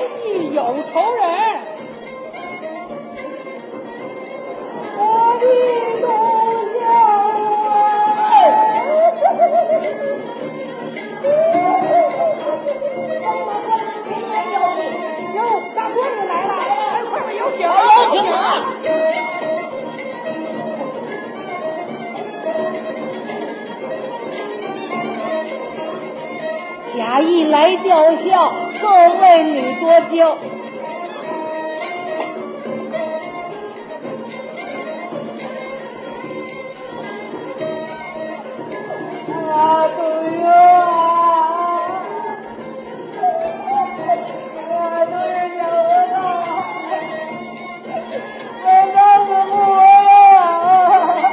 意有仇人。 我的东家。 哟，大官人来了，快快有请， 有请啊！贾谊来吊孝，各位女多娇。啊，杜月啊！啊，杜月想我了，我告诉不回了。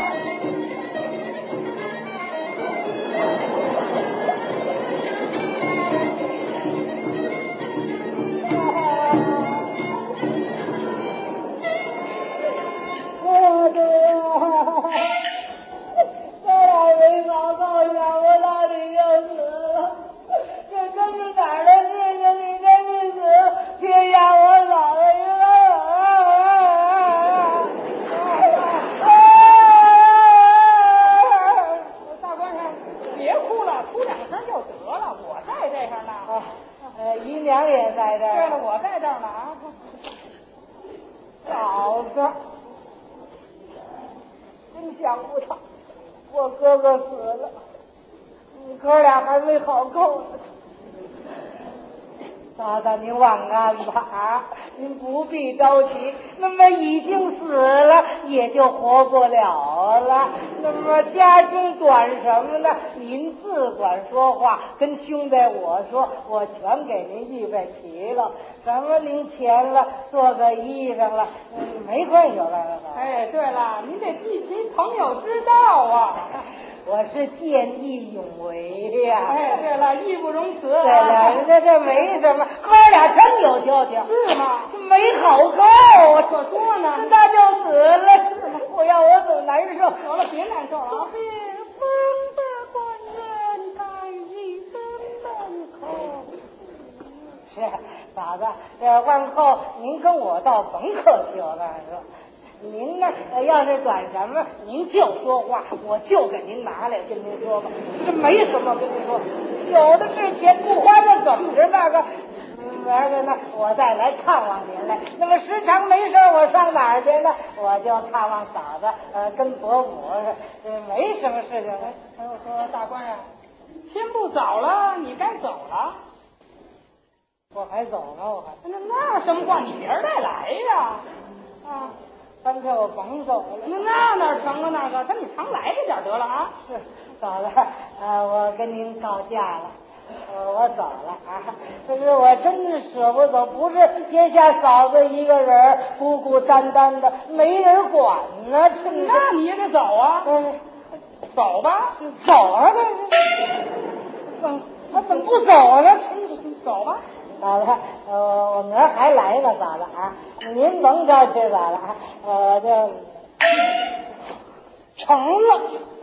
姨娘也在这儿。 对了，我在这儿呢啊。 嫂子，真想不到，我哥哥死了，你哥俩还没好够呢。嫂子，您忘安吧，您不必着急。那么已经死了，也就活不了了。那么家中短什么呢？您自管说话，跟兄弟我说，我全给您预备齐了。什么您钱了，做个衣裳了，没关系了。 哎，对了，您得记其朋友之道啊。 我是见义勇为呀。 哎，对了，义不容辞。 对了，这没什么，哥俩真有交情， 是吗？ 没好够啊！ 可说呢， 那就死了，是吗？我要我总难受。 得了，别难受了啊。 风的官人在一生门口。是嫂子，往后您跟我倒甭客气了，说。您呢，要是短什么，您就说话，我就给您拿来跟您说吧。这没什么跟您说，有的是钱不花，那怎么着那个？完了呢，我再来看望您来。那么时常没事我上哪儿去呢？我就看望嫂子，跟伯母，没什么事情。 我说大官人，天不早了，你该走了。 我还走呢，我还那什么话，你明儿再来呀。啊。 干脆我甭走了。 那哪成啊？那个，咱你常来这点得了啊。 是，嫂子，我跟您告假了，我走了啊。可是我真的舍不走，不是天下嫂子一个人孤孤单单的，没人管呢。 那你也得走啊。走吧， 走啊！他怎么不走呢？ 走吧。 嫂子，我明儿还来呢，嫂子啊，您甭着急，嫂子啊，我就成了。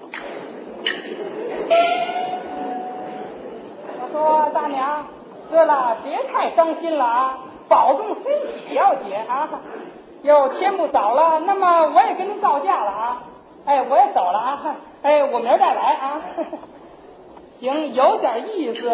我说大娘，对了，别太伤心了啊，保重身体要紧啊。哟，天不早了，那么我也跟您告假了啊。哎，我也走了啊。哎，我明儿再来啊。行，有点意思。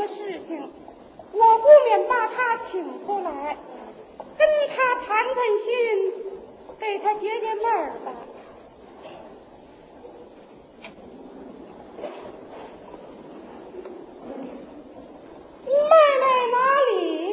事情，我不免把他请出来，跟他谈谈心，给他解解闷儿吧。妹妹哪里？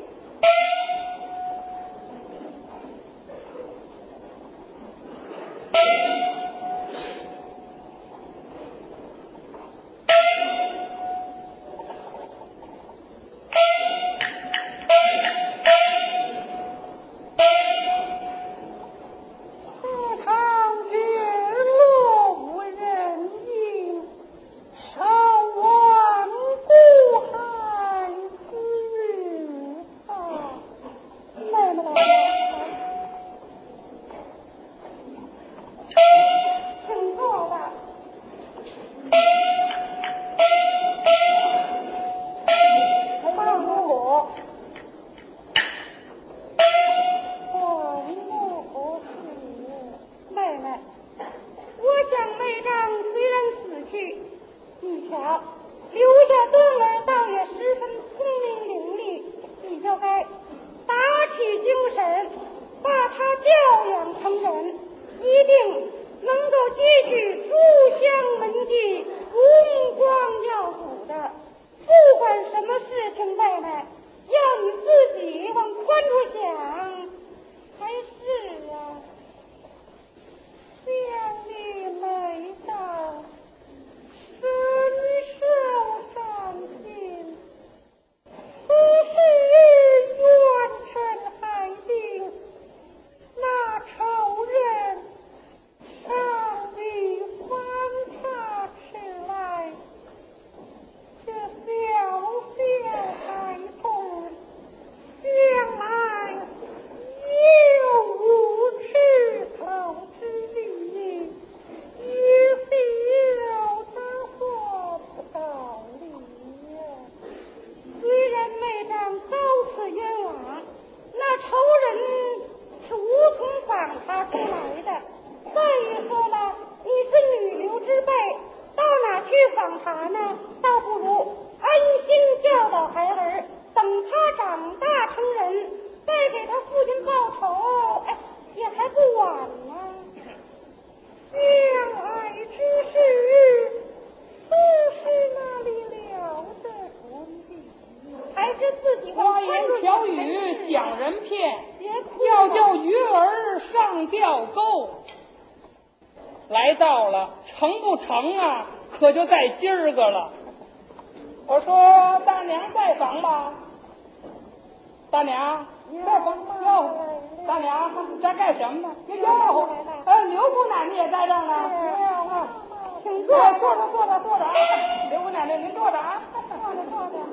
来到了，成不成啊？可就在今儿个了。我说大娘在房吗？大娘在房哟，大娘在干什么呢？哟，刘姑奶奶也在这儿呢。请坐，坐着啊！刘姑奶奶您坐着啊，坐着。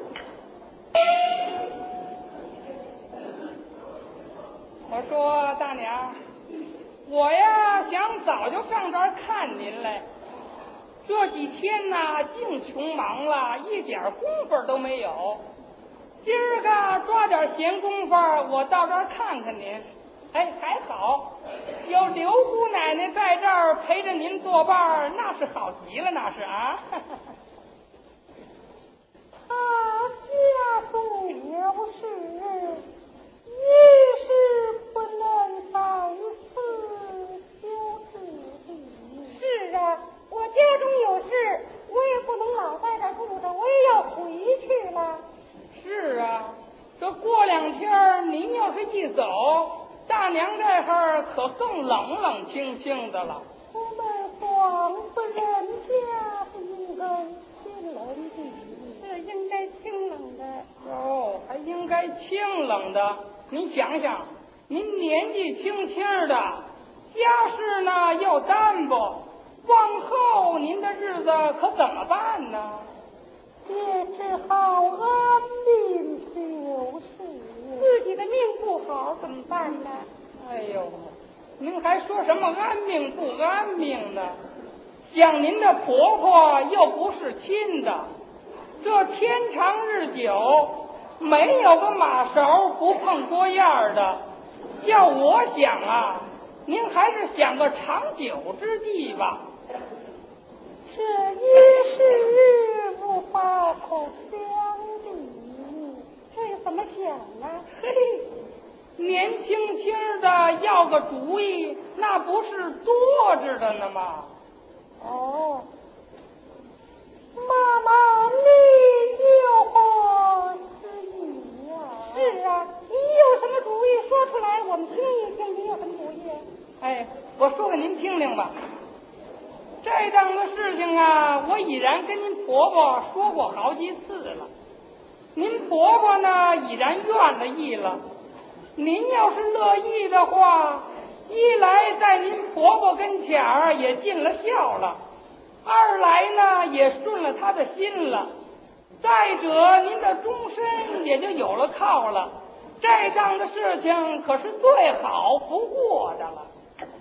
我说大娘，我呀想早就上这儿看您来，这几天呢净穷忙了，一点功夫都没有。今儿个抓点闲工夫，我到这儿看看您。哎，还好有刘姑奶奶在这儿陪着您作伴，那是好极了，那是啊。 他家中有事，一时不能在此休止地。是啊，我家中有事，我也不能老在这儿住着，我也要回去了。 是啊，这过2天您要是一走，大娘这儿可更冷清的了。 我们广府人家是应该清冷的，是应该清冷的。 哦，还应该清冷的。您想想，您年纪轻的，家事呢又单薄，往后您的日子可怎么办呢？ 也只好安命就是。自己的命不好怎么办呢？ 哎呦，您还说什么安命不安命呢？想您的婆婆又不是亲的，这天长日久，没有个马勺不碰锅沿的。叫我想啊，您还是想个长久之计吧。 这一时无法可相个主意，那不是多着的呢吗？ 哦，妈妈，你有何主意呀？是啊，你有什么主意说出来，我们听一听。你有什么主意？ 哎，我说给您听听吧。这档子事情啊，我已然跟您婆婆说过好几次了。您婆婆呢，已然愿了意了。您要是乐意的话，一来在您婆婆跟前儿也尽了孝了，二来呢也顺了她的心了。再者，您的终身也就有了靠了。这档子事情可是最好不过的了。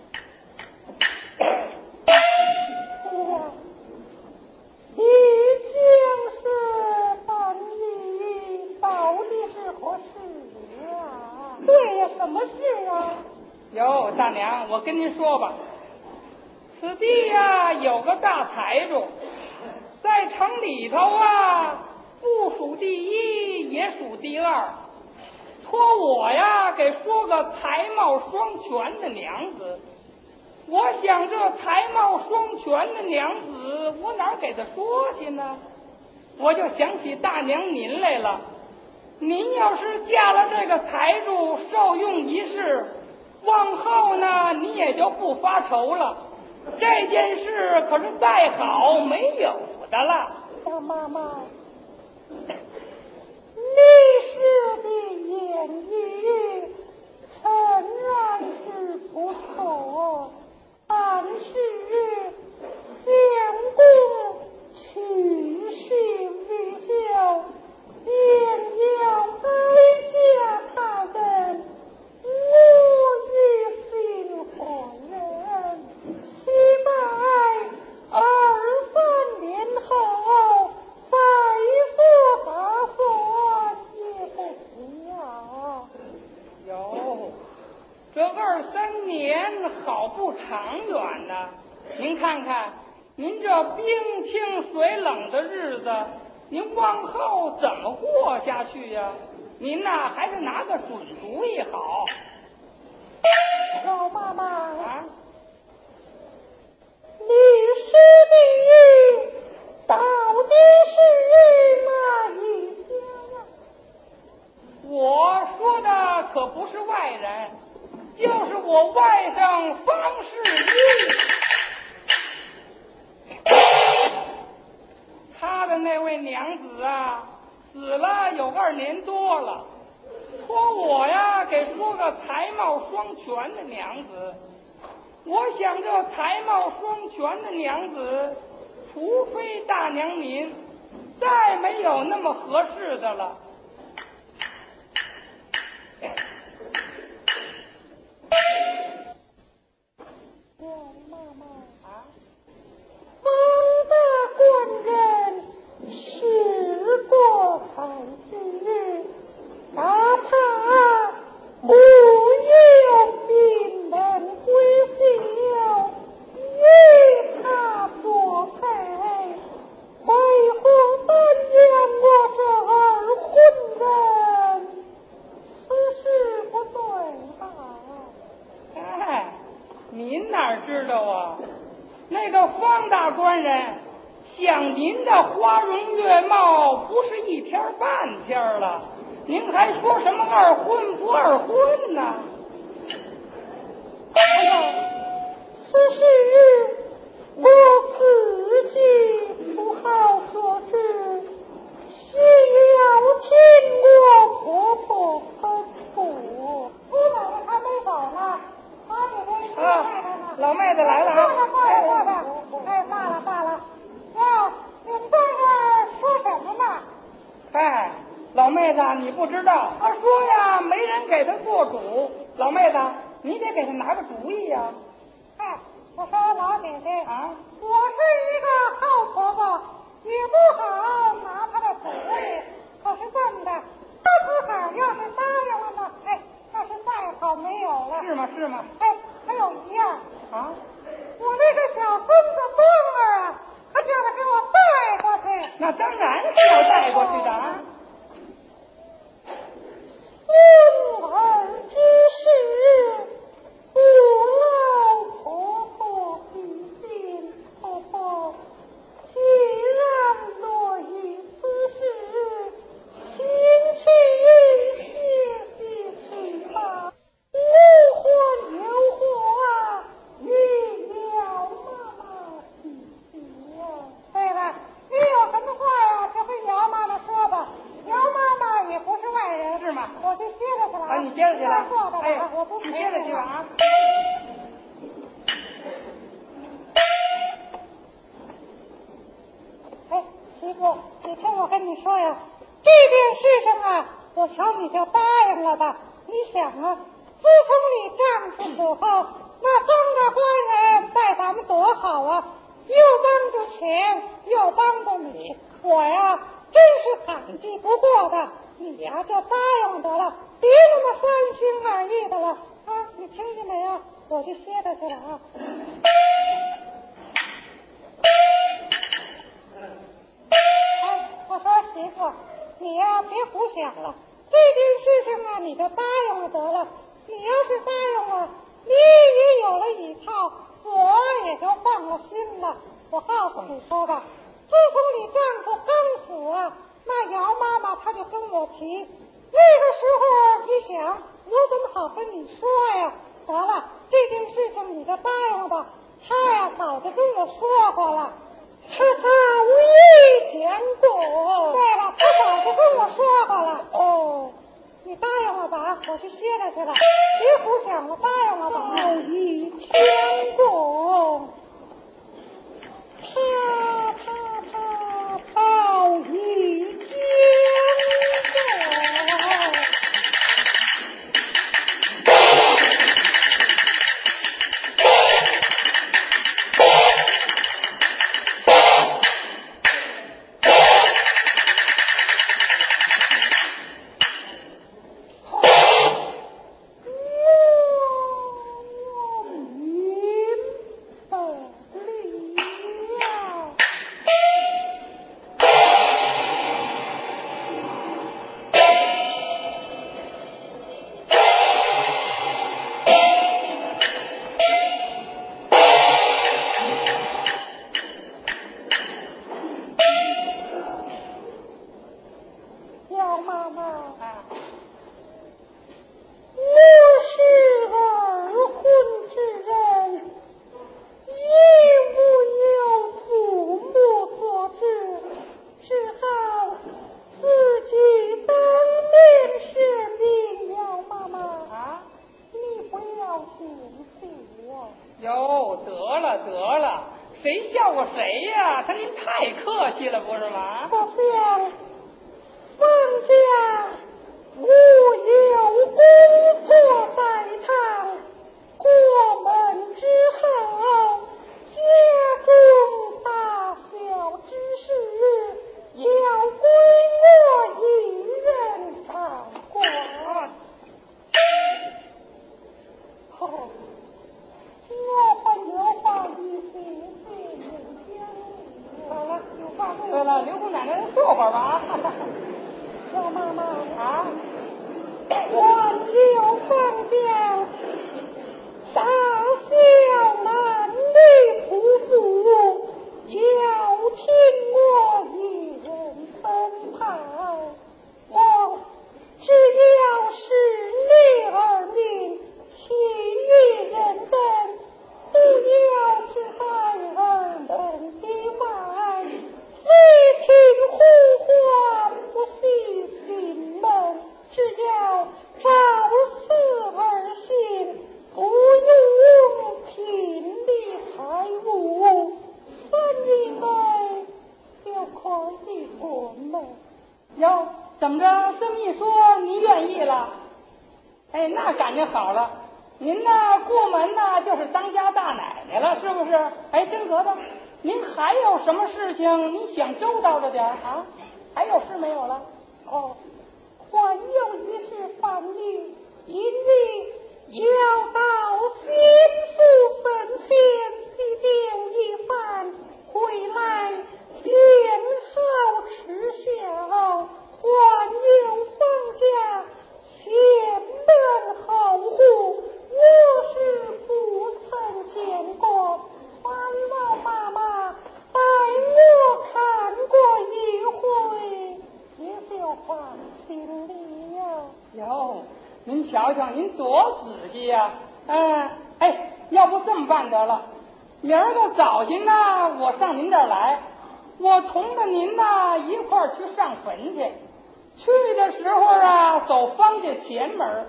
已经是本意，到底是何事啊？对呀，什么事啊？ 哟，大娘，我跟您说吧，此地呀有个大财主，在城里头啊，不属第一，也属第二。托我呀给说个才貌双全的娘子。我想这才貌双全的娘子，我哪儿给她说去呢？我就想起大娘您来了。您要是嫁了这个财主，受用一世，往后呢，你也就不发愁了。这件事可是再好没有的了。 小妈妈，你说的言语诚然是不错，但是相公去世未久，便要改嫁他人，我也心何忍？期待2、3年后再做打算也不迟啊。 哟，这2、3年好不长远呐。您看看，您这冰清水冷的日子，您往后怎么过下去呀？您呐，还是拿个准主意好。 老妈妈啊， 你说的到底是哪一家呀？ 我说的可不是外人，就是我外甥方世玉。他的那位娘子啊，死了有2年多了。托我呀给说个才貌双全的娘子。我想这才貌双全的娘子，除非大娘您再没有那么合适的了。 妈妈啊， 方大官人是过才子，哪怕不有名门闺秀与他作配，为何单将我这混人？此事不对吧？ 哎，您哪知道啊？那个方大官人想您的花容月貌，不是一天半天了，您还说什么二婚不二婚呢？ 哎呀，此事我自己不好做主，需要听我婆婆吩咐。姑奶奶还没走呢，把你那吃菜的呢。 老妹子来了啊！ 坐着。哎，罢了。哟，你们在这说什么呢？ 哎，老妹子，你不知道，他说呀，没人给他做主。老妹子，你得给他拿个主意呀。 哎，我说老姐姐啊， 我是一个好婆婆，也不好拿她的主意。可是真的，她自个儿要是答应了呢，哎，那是再好没有了。 是吗？ 哎，还有一样啊， 我那个小孙子冬儿啊，他叫他给我带过去。 那当然是要带过去的啊。 孙儿之事，我好了，我不陪你歇着去吧啊。 哎，媳妇，你听我跟你说呀，这件事情啊，我瞧你就答应了吧。你想啊，自从你丈夫死后，那张大官人待咱们多好啊，又帮着钱，又帮着你，我呀真是感激不过的。你呀就答应得了，别那么三心二意的了啊！你听见没有？我去歇着去了啊。哎，我说媳妇，你呀别胡想了，这件事情啊你就答应了得了。你要是答应了，你也有了一套，我也就放了心了。我告诉你说吧，自从你丈夫刚死啊，那姚妈妈她就跟我提，那个时候你想我怎么好跟你说呀？得了，这件事情你就答应了吧。她呀早就跟我说过了。他无意见过。对了，他早就跟我说过了。哦，你答应了吧？我去歇着去了，别胡想了，答应了吧？有意见过。他有意见过。 谁笑话谁呀？他您太客气了，不是吗？ 好像放假无有工作在场，过门之后，家中大小之事，要归我一人掌管。哦，我把有话一些好了，有话对了，刘姑奶奶坐会儿吧。 小妈妈啊， 我有放假，大小男女夫妇要听我一人奔跑。我只要是你儿命，其余人等不要是孩儿们的慢，虽听呼唤不细心们，只要照此而行，不用贫利财物，分一杯就可以滚了。 哟，怎么着？这么一说，您愿意了？哎，那感情好了。您呢，过门呢就是当家大奶奶了，是不是？哎，真格的，您还有什么事情您想周到着点啊？还有事没有了？ 哦，还有一事办理，因为要到新妇坟前祭奠一番，回来连后吃孝，还有放假前门后户，我是不曾见过。烦恼妈妈带我看过一回，也就放心里呀。 哟，您瞧瞧，您多仔细呀！哎，要不这么办得了，明儿个早晨呢，我上您这儿来，我同着您呢一块儿去上坟去。去的时候啊，走方家前门，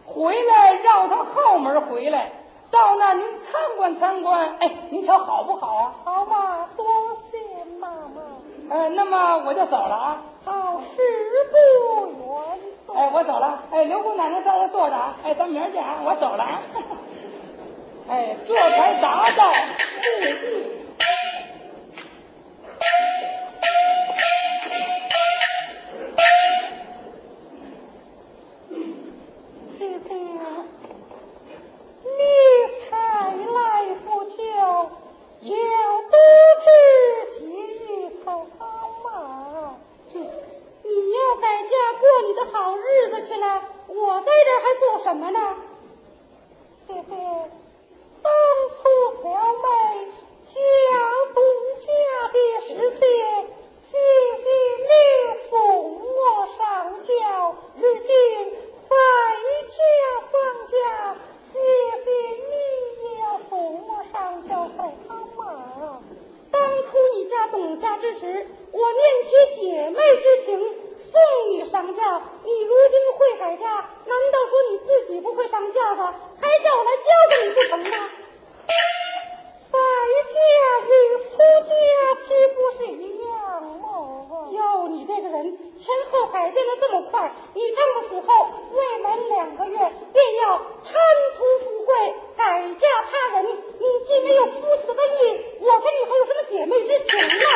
回来绕他后门回来，到那您参观参观，哎，您瞧好不好啊？ 好吧，多谢妈妈。 那么我就走了啊。 好，事不远送。 哎，我走了。哎，刘姑奶奶在这坐着啊。哎，咱明儿见啊，我走了啊。哎，这才达到目的。 姐姐，你才来不久，要多知节日才好嘛。你要在家过你的好日子去了，我在这儿还做什么呢？姐姐，当初小妹家东家的时节，谢谢你送我上轿，如今在家放假，谢谢你也要送我上轿才好嘛。当初你家东家之时，我念起姐妹之情，送你上轿。你如今会改嫁，难道说你自己不会上轿的，还叫我来教教你不成吗？在家与夫家岂不是一样吗？哟，你这个人前后改变的这么快，你丈夫死后未满2个月便要贪图富贵，改嫁他人，你既没有夫子的恩义，我跟你还有什么姐妹之情呢？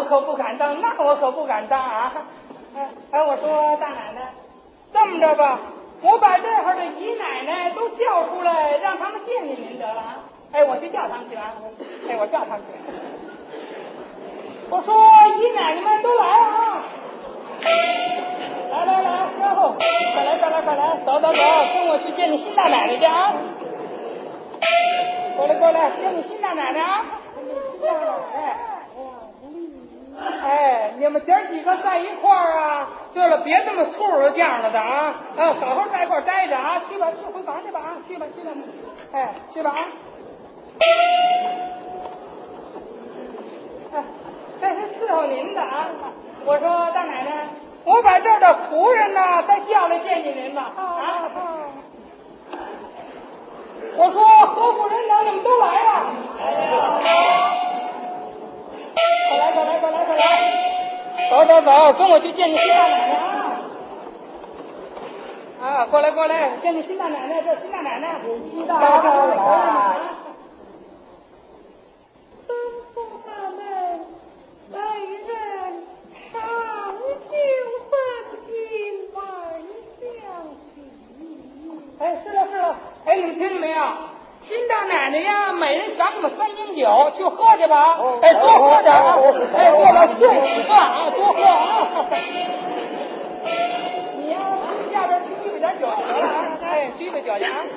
可不敢当，那我可不敢当啊！哎，我说大奶奶，这么着吧，我把这会儿的姨奶奶都叫出来，让他们见见您得了啊！哎，我去叫他们去啊！哎，我叫他们去。我说姨奶奶们都来啊！来，哟，快来，走，跟我去见你新大奶奶去啊！过来，见你新大奶奶啊！哎，你们姐几个在一块儿啊？对了，别这么粗鲁犟了的啊！好好在一块儿待着啊！去吧，去回房去吧啊！去吧，哎，去吧啊！这是伺候您的啊！我说大奶奶，我把这儿的仆人呢再叫来见见您吧啊！我说何苦人等，你们都来呀！快来！走，跟我去见你新大奶奶啊！啊，过来，见你新大奶奶，这新大奶奶，新大奶奶。 吩咐他们来人上酒饭今晚相聚。 哎，是了，哎，你们听见没有？新大奶奶呀，每人赏你们3斤酒，去喝去吧！哎，多喝点啊！哎，过来谢几个啊，多喝啊！你呀，下边去预备点酒得了啊！哎，去预备酒去啊！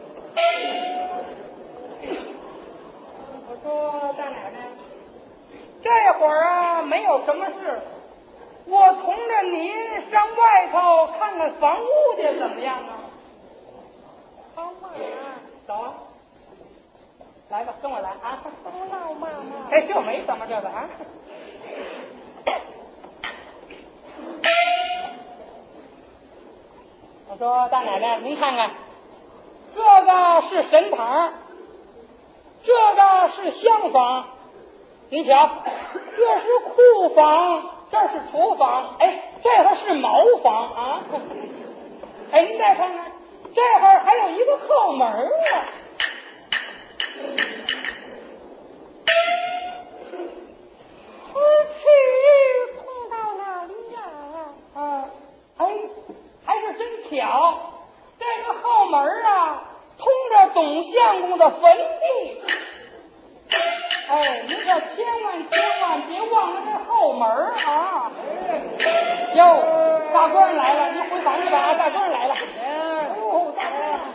我说大奶奶，这会儿啊没有什么事，我同着您上外头看看房屋去，怎么样啊？ 好嘛， 走啊！来吧，跟我来啊！ 老妈妈， 哎，这没什么这个啊。我说大奶奶，您看看，这个是神堂，这个是厢房，您瞧，这是库房，这是厨房，哎，这会是茅房啊。哎，您再看看，这会儿还有一个后门啊。 夫妻通到哪里呀？ 哎，还是真巧，这个后门啊，通着董相公的坟地。哎，您可千万别忘了这后门啊！哟，大官人来了，您回房去吧啊！大官人来了。哦，大官人。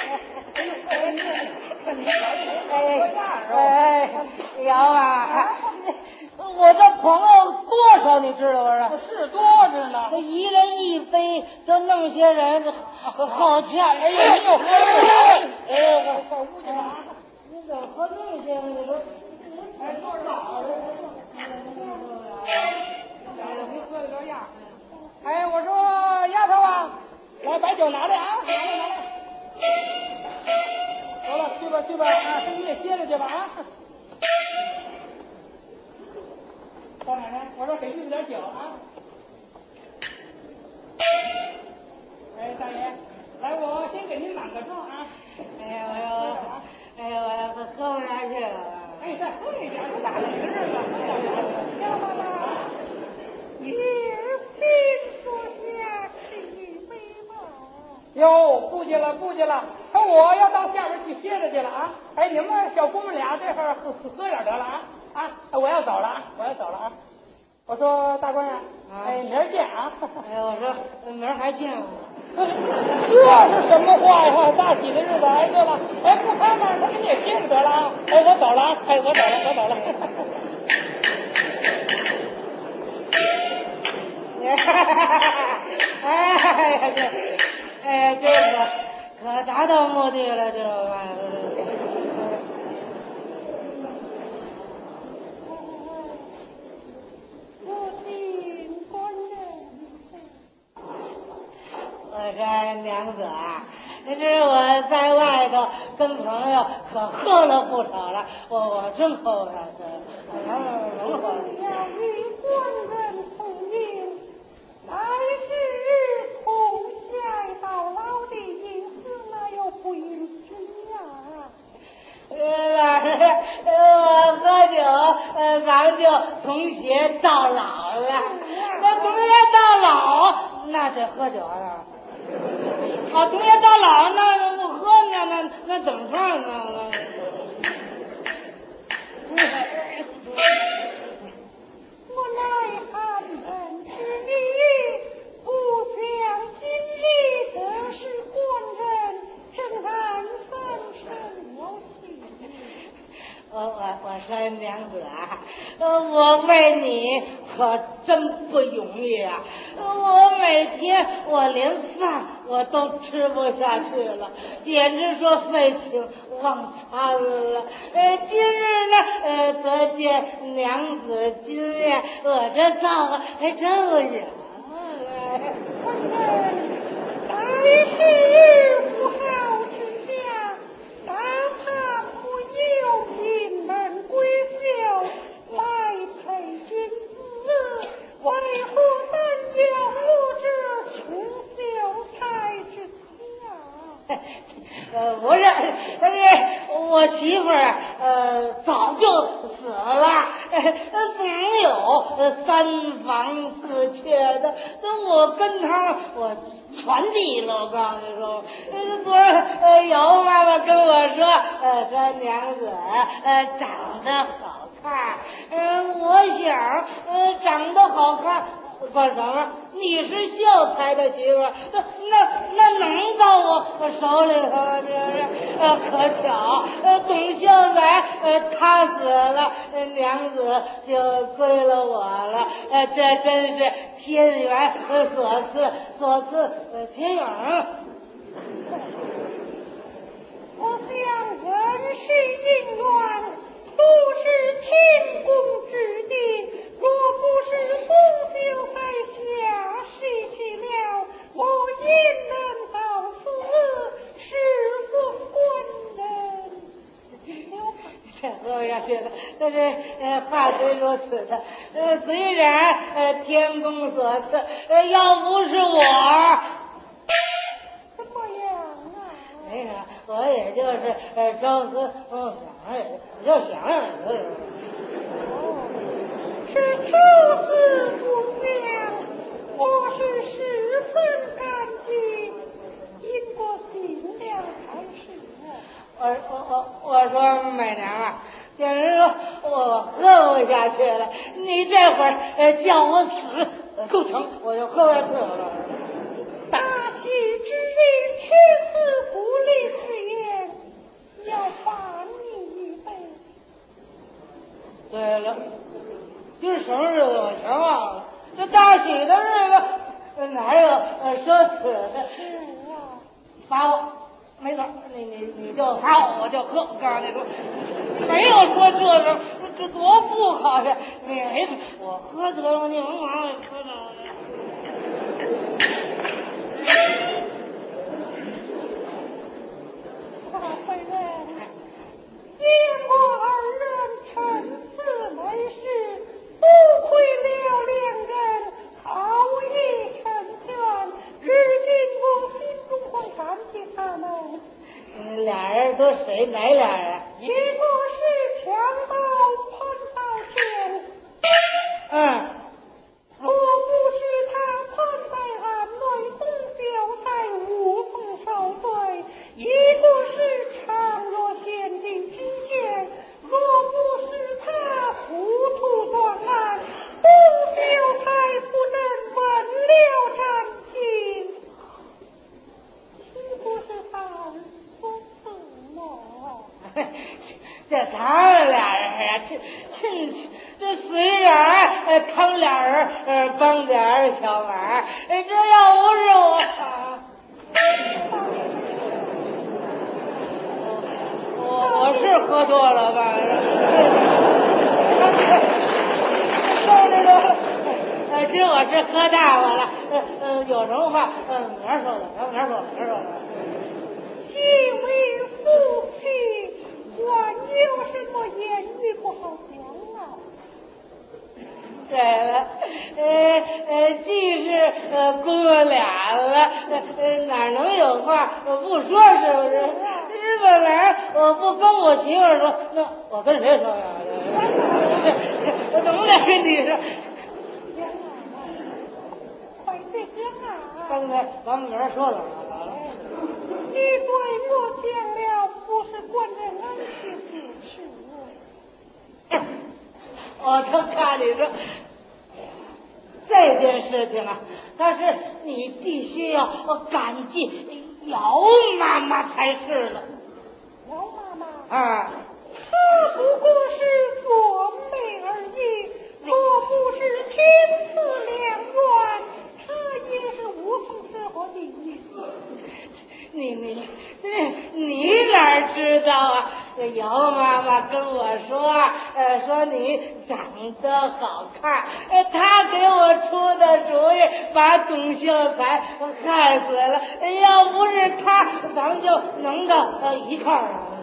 姚啊，我这朋友多少你知道不是？ 是多着呢。 这一人一杯，就弄些人这好钱。 哎呀，您又喝了。哎，快屋去吧。 你怎么喝这些呢？你说， 哎，多少？您喝的这样。哎，我说丫头啊，来把酒拿来啊，拿来。走了，去吧啊，你也歇着去吧啊。大奶奶，我这给预备点酒啊。哎，大爷，来，我先给您满个盅啊。 我要喝不下去了。 哎，再喝一点，这大冷的日子，喝点酒。 要不然，也别坐下吃一杯吧。 哟，顾忌了。可我要到下边去歇着去了啊！哎，你们小姑们俩这会儿喝点得了啊！我要走了啊！我说大官人，哎，明儿见啊！ 我说明儿还见吗？ 这是什么话呀？大喜的日子，哎，对了，哎，不开门，他们也歇着得了啊！哎，我走了啊！哎，我走了。 这个可达到目的了，知道吧？我说娘子啊，这是我在外头跟朋友可喝了不少了，我真喝不下去了。能喝？要与官人同饮，乃是同享到老的隐私，那又不允许呀。老师，我喝酒咱们就同学到老了。那同学到老，那得喝酒了。好，同学到老，那不喝那怎么算呢？ 我乃汉人之女，不想今日得是官人，正安三生有喜。 我说娘子啊，我为你可真不容易啊！我每天我连饭我都吃不下去了，简直说废寝忘餐了。今日呢，得见娘子金面，我这造化还真不行。 官人，来世不好之家，大怕不有进门闺秀来陪君子，为何但要我这穷秀才之妻啊？ 不是，我媳妇儿早就死了，哪有三房四妾的？那我跟她我传递了，我告诉你说，昨儿姚妈妈跟我说，娘子长得好看，我想长得好看。干什么？你是秀才的媳妇，那能到我手里头吗？这可巧，董秀才他死了，娘子就归了我了。这真是天缘所赐天缘。 我想人世姻缘都是天公之定，若不是董秀才下世去了，我焉能到此是个官人？ 喝下去了，但是话虽如此的，虽然天公所赐，要不是我， 怎么样啊？ 没啥，我也就是朝思暮想，我就想想就是。 是朝思暮想，我是十分感激，因过尽了才是。 我说美娘啊，简直说我喝不下去了，你这会儿叫我死都成，我就喝下去了。 大喜之日，天赐不离誓言，要罚你一杯。 对了，今儿什么日子我全忘了，这大喜的日子哪有说死的？ 是啊， 罚我。没错，你就罚我，我就喝。我告诉你说，没有说这多不好呀！你没我喝得了，你甭管我喝着了。 大贵人，见过二人趁此没事，不亏了两人好意成全，至今我心中会感激他们。 俩人都谁？哪俩人？ 一个是强盗潘道贤，若不是他潘在案内董秀才无从受罪；一个是常若贤的知县，若不是他糊涂断案，董秀才不能闻了斩刑。岂不是他所赐么？ 这他们俩人啊，这虽然他们俩人帮点小忙，这要不是我是喝多了吧？今儿我是喝大发了，有什么话明儿说的，明儿说的。 既为夫妻，还有什么言语不好讲啊？ 对了，既是哥俩了，哪能有话不说，是不是？本来我不跟我媳妇说，那我跟谁说呀？ 我怎么来跟你说？ 讲啊，快点讲啊！ 刚才咱们人说的。 你对我讲了，不是关在俺心里去。 我就看你说这件事情啊，但是你必须要感激姚妈妈才是了。 姚妈妈， 啊， 她不过是做媒而已，若不是天赐良缘，她也是无从适合的意思。 你哪知道啊？姚妈妈跟我说，说你长得好看，她给我出的主意，把董秀才害死了。要不是她，咱们就能到一块儿了。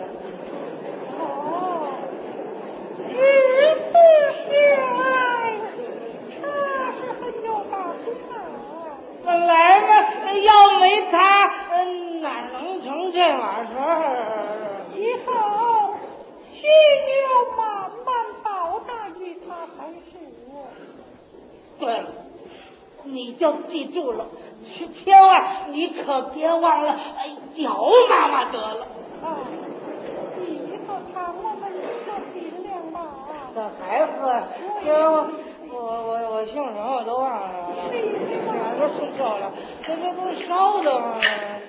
哦，日子相爱，她是很有大心啊。 本来嘛，要没她，哪能成这码事儿？ 以后请要慢慢报答于他才是。 对了，你就记住了，千万你可别忘了姚妈妈得了。 啊，你和他我们就尽量吧。 这孩子，我姓什么我都忘了，哪个姓赵了？这都烧的嘛。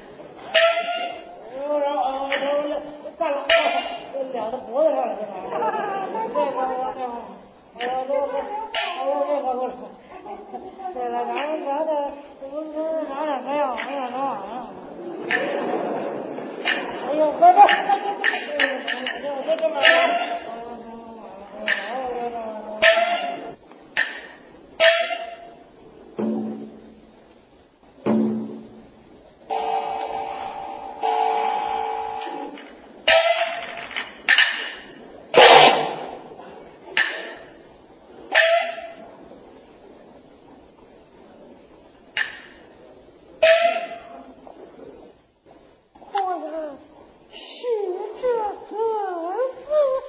我干了，了到脖子上了，这对了，咱们聊的不是哪点没有，哪点能往上。哎呦，快快！这干嘛？ 果然是这个字。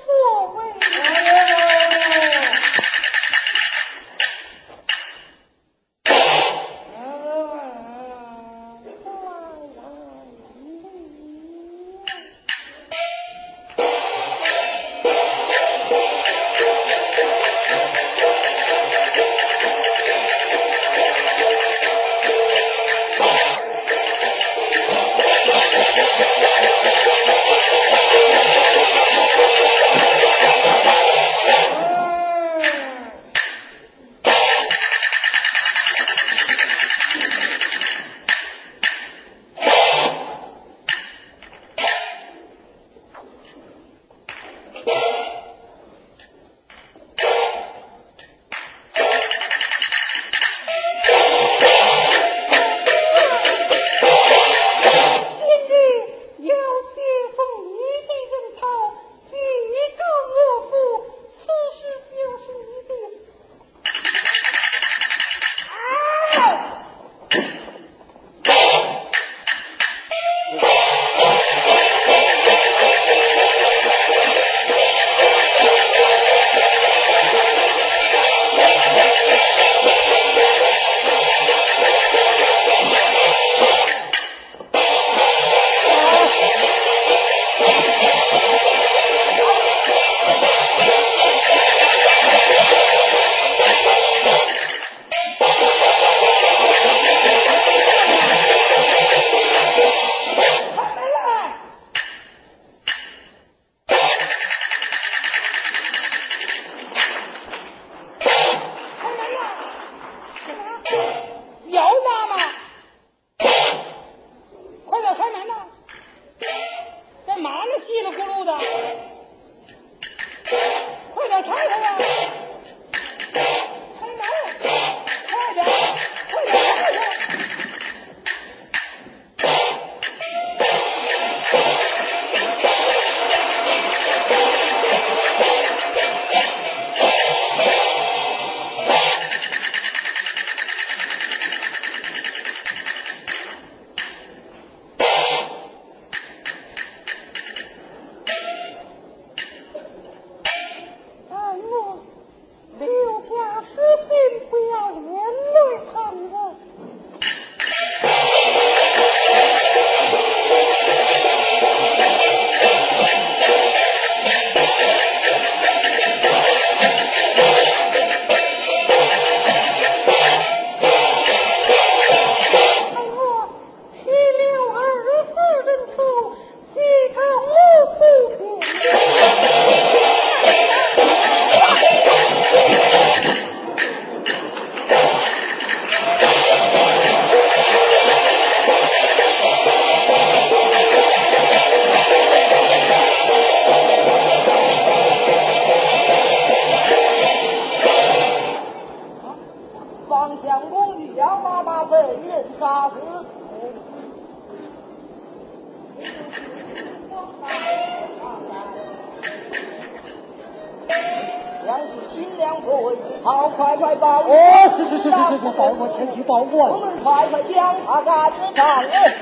原是新娘子，好快快报哦，是，报过前去报过。 我们快快将他赶上哎！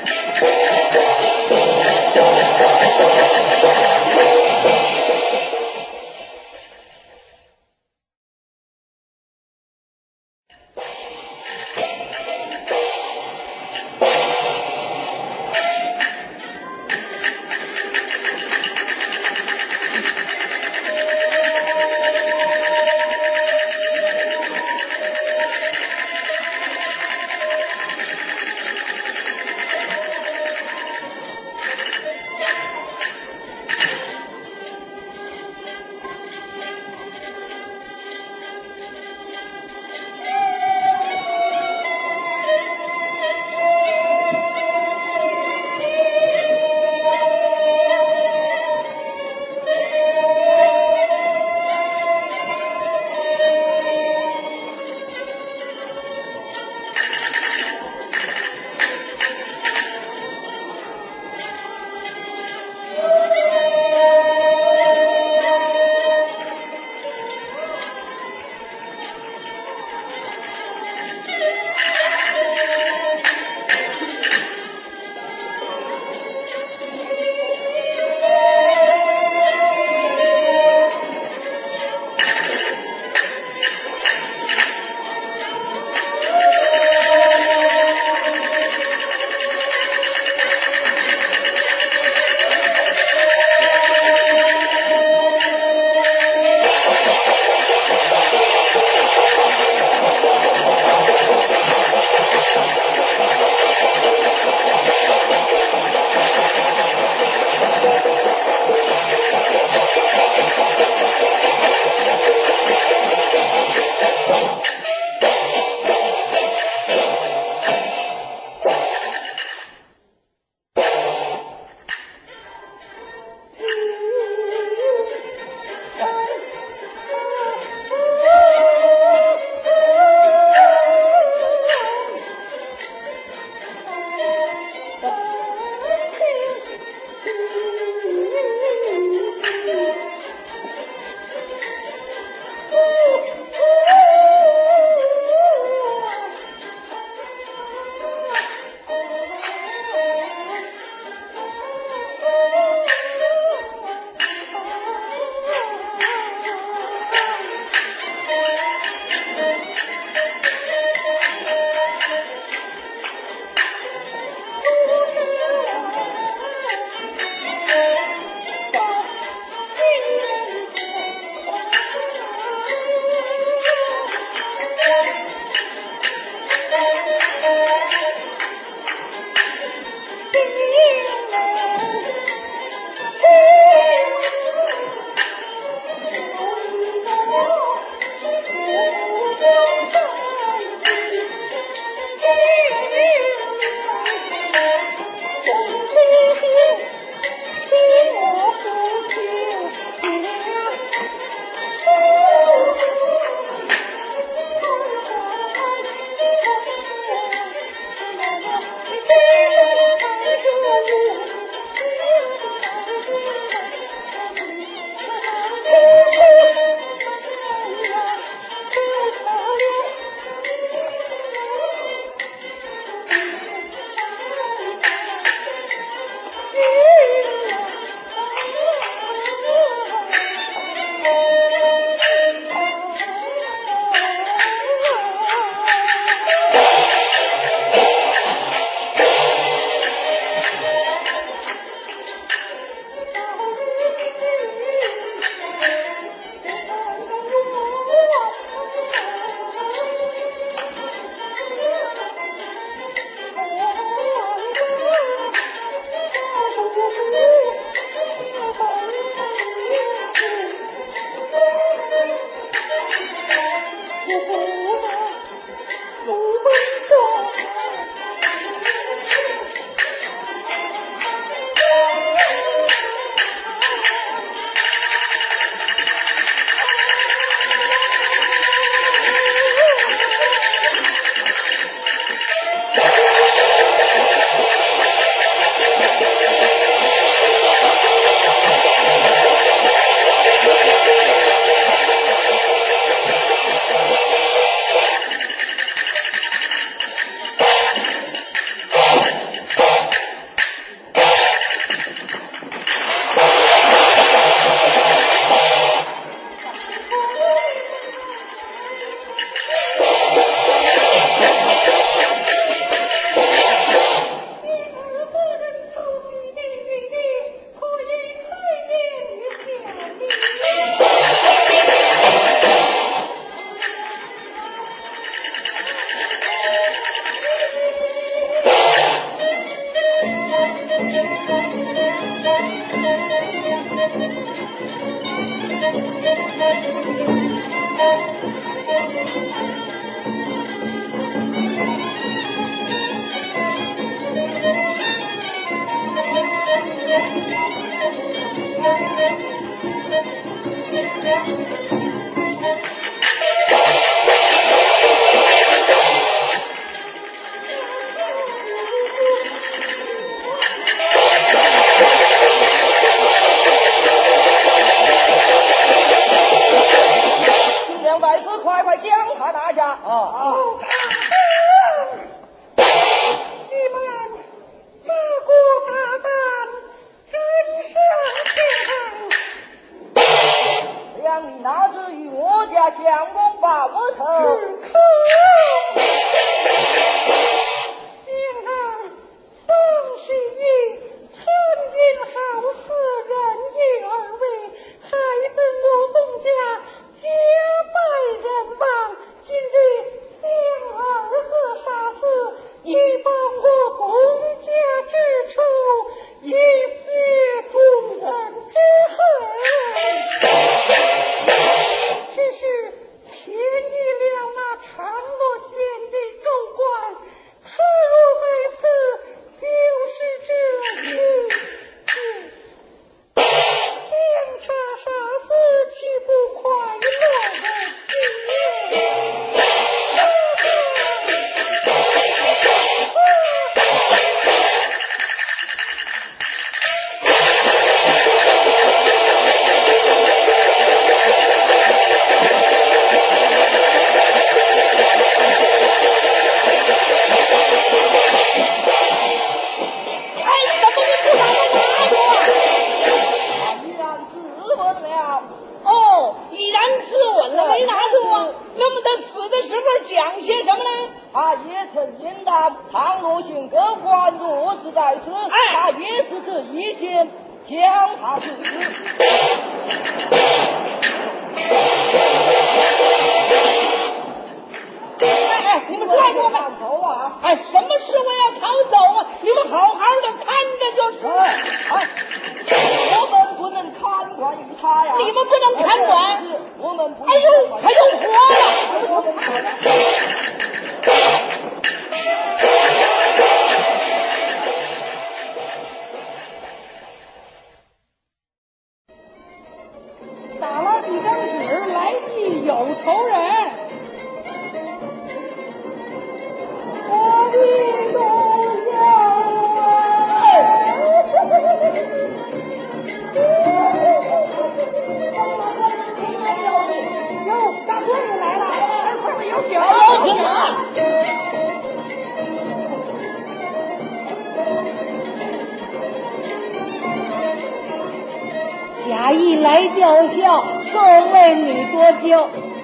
贾谊来吊孝，说为女多娇。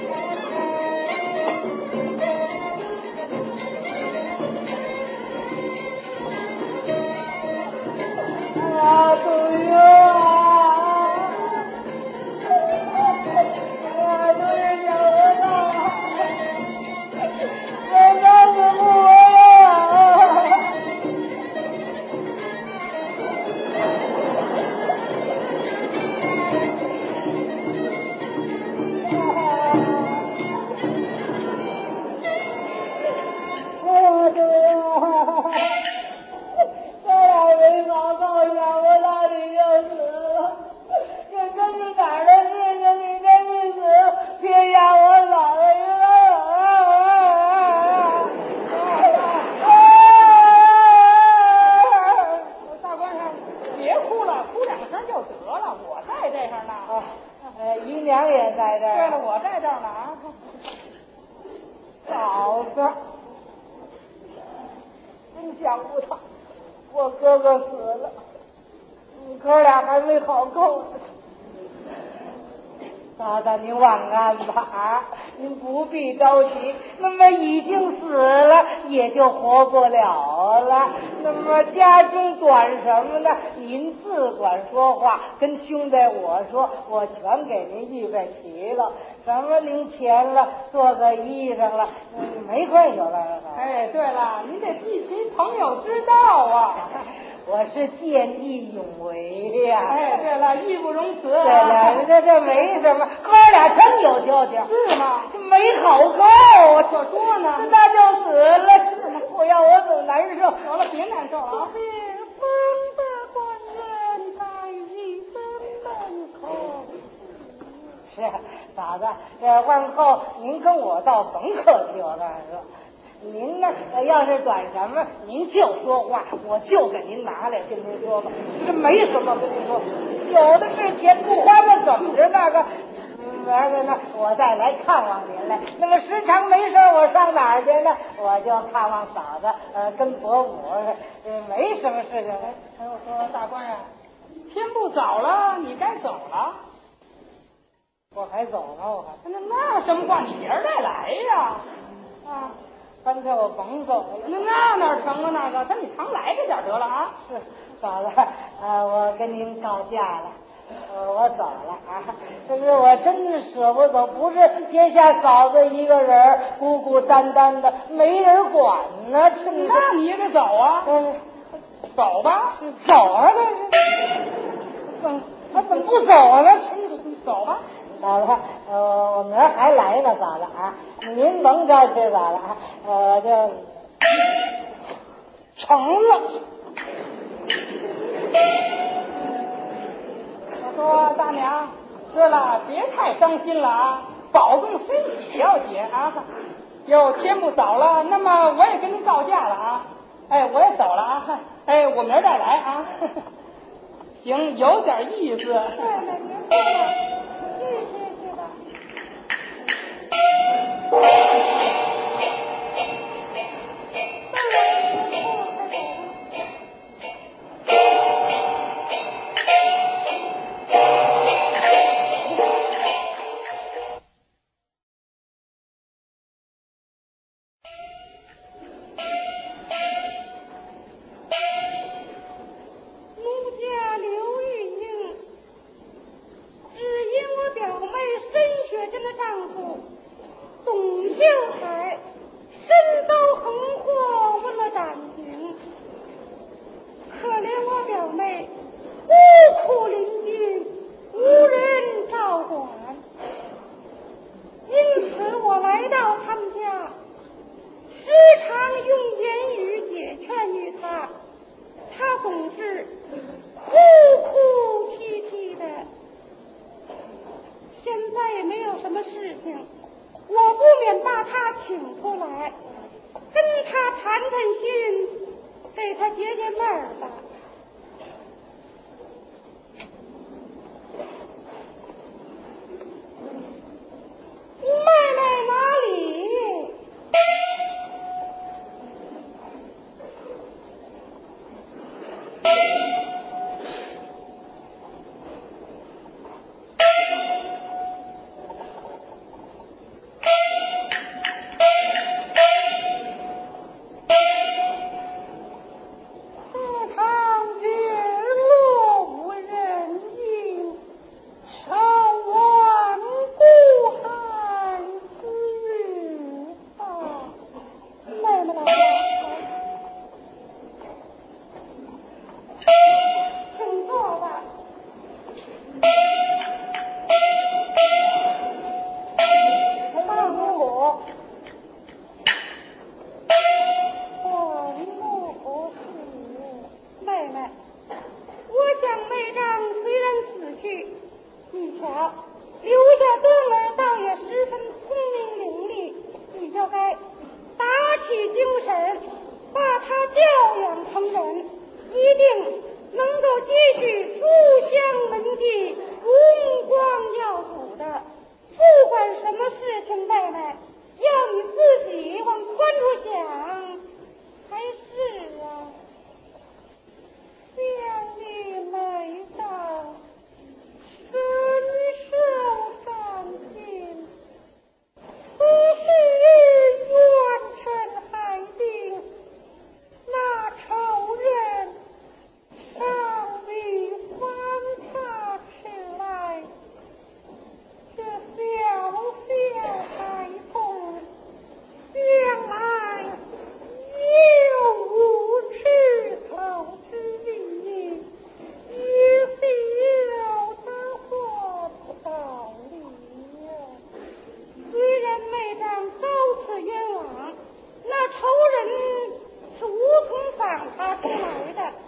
啊，主佑啊！啊，主人想我了，我告诉不回了。姨娘也在这儿。 对了，我在这儿呢啊。 嫂子，真想不到，我哥哥死了，你哥俩还没好够呢。嫂子，您晚安吧，您不必着急。那么已经死了，也就活不了了。那么家中短什么的，您自管说话，跟兄弟我说，我全给您预备齐了。什么您钱了，做个衣裳了，没关系了。 哎，对了，您得记其朋友之道啊。 我是见义勇为呀！ 哎，对了，义不容辞。 对了，这没什么，哥俩真有交情， 是吗？ 这没好够， 可说呢。 那就死了，是吗？我要我总难受。 好了，别难受了啊。 方大官人在一身门口。 是嫂子，往后您跟我到甭客气，我跟你说。您呢，要是短什么，您就说话，我就给您拿来跟您说吧。这没什么跟您说，有的是钱不花那怎么着那个。完了呢，我再来看望您来。那么时常没事我上哪儿去呢？我就看望嫂子，跟伯母，没什么事情。 我说大官人，天不早了，你该走了。 我还走呢，我还那有什么话，你明儿再来呀。 啊。干脆我甭走了， 那哪成啊？那个，那你常来这点得了啊！ 是，嫂子，我跟您告假了，我走了啊。可是我真的舍不走，不是天下嫂子一个人孤孤单单的，没人管呢。 那你也得走啊！走吧， 走啊！怎么不走啊？那走吧。 嫂子，我明儿还来呢，嫂子啊，您甭着急，嫂子啊，我就成了。 我说大娘，对了，别太伤心了啊，保重身体要紧啊。哟，天不早了，那么我也跟您告假了啊。哎，我也走了啊。哎，我明儿再来啊。行，有点意思。 对了，您坐吧。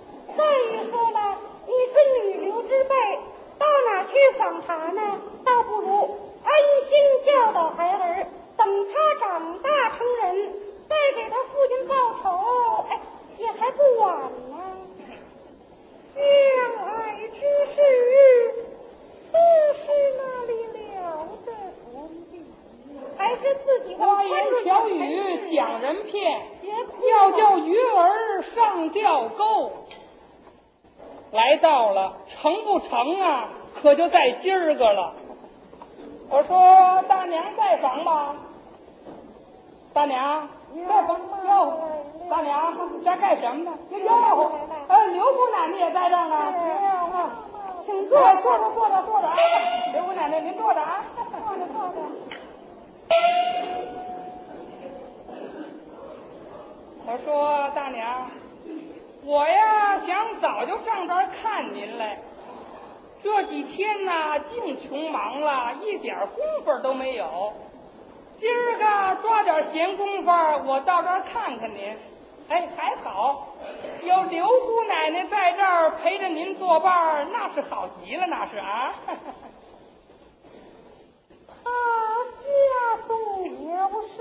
访谈呢，倒不不如安心教导孩儿，等他长大成人，再给他父亲报仇，哎，也还不晚呢。相爱之事，不是那里了得分的，还是自己花言巧语讲人骗，要叫鱼儿上钓钩。来到了，成不成啊？可就在今儿个了。我说大娘在房吗？大娘在房哟，大娘这干什么呢？哟，刘姑奶奶也在这儿呢。 请坐， 坐着啊！刘姑奶奶您坐着啊， 坐着。 我说大娘，我呀想早就上这儿看您来，这几天呢净穷忙了，一点功夫都没有。今儿个抓点闲工夫，我到这儿看看您。哎，还好有刘姑奶奶在这儿陪着您作伴，那是好极了，那是啊。 他家中有事，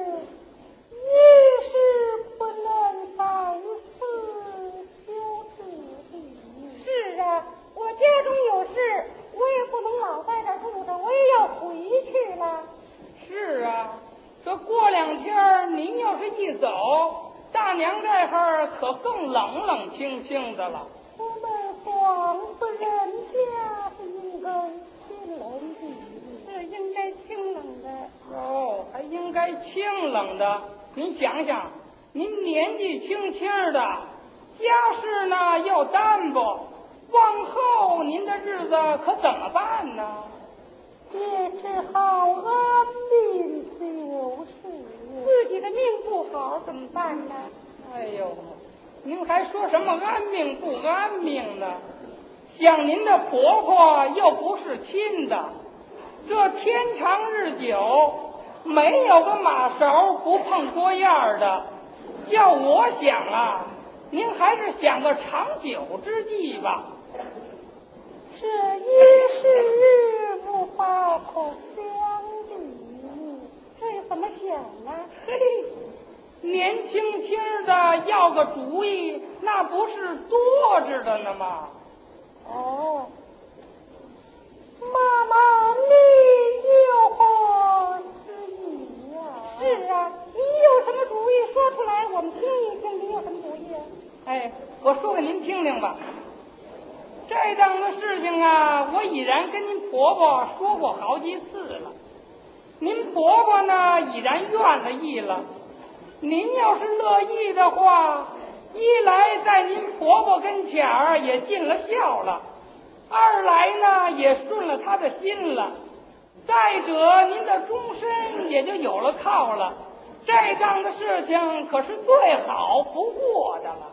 一时不能在此休止。是啊，我家中有事，我也不能老在这住着，我也要回去了。 是啊，这过2天您要是一走，大娘这儿可更冷清的了。 我们皇夫人家是应该清冷的，是应该清冷的。 哦，还应该清冷的。您想想，您年纪轻的，家事呢又单薄，往后您的日子可怎么办呢？ 也只好安命就是，自己的命不好怎么办呢？ 哎呦，您还说什么安命不安命呢？想您的婆婆又不是亲的，这天长日久，没有个马勺不碰锅沿的。叫我想啊，您还是想个长久之计吧。 这一时无法可相比，这怎么想呢？ 嘿，年轻的要个主意，那不是多着的呢吗？ 哦，妈妈，你有何之意呀？是啊，你有什么主意说出来，我们听一听。你有什么主意啊？ 哎，我说给您听听吧。这档的事情啊，我已然跟您婆婆说过好几次了。您婆婆呢，已然愿了意了。您要是乐意的话，一来在您婆婆跟前儿也尽了孝了，二来呢也顺了她的心了。再者，您的终身也就有了靠了。这档的事情可是最好不过的了。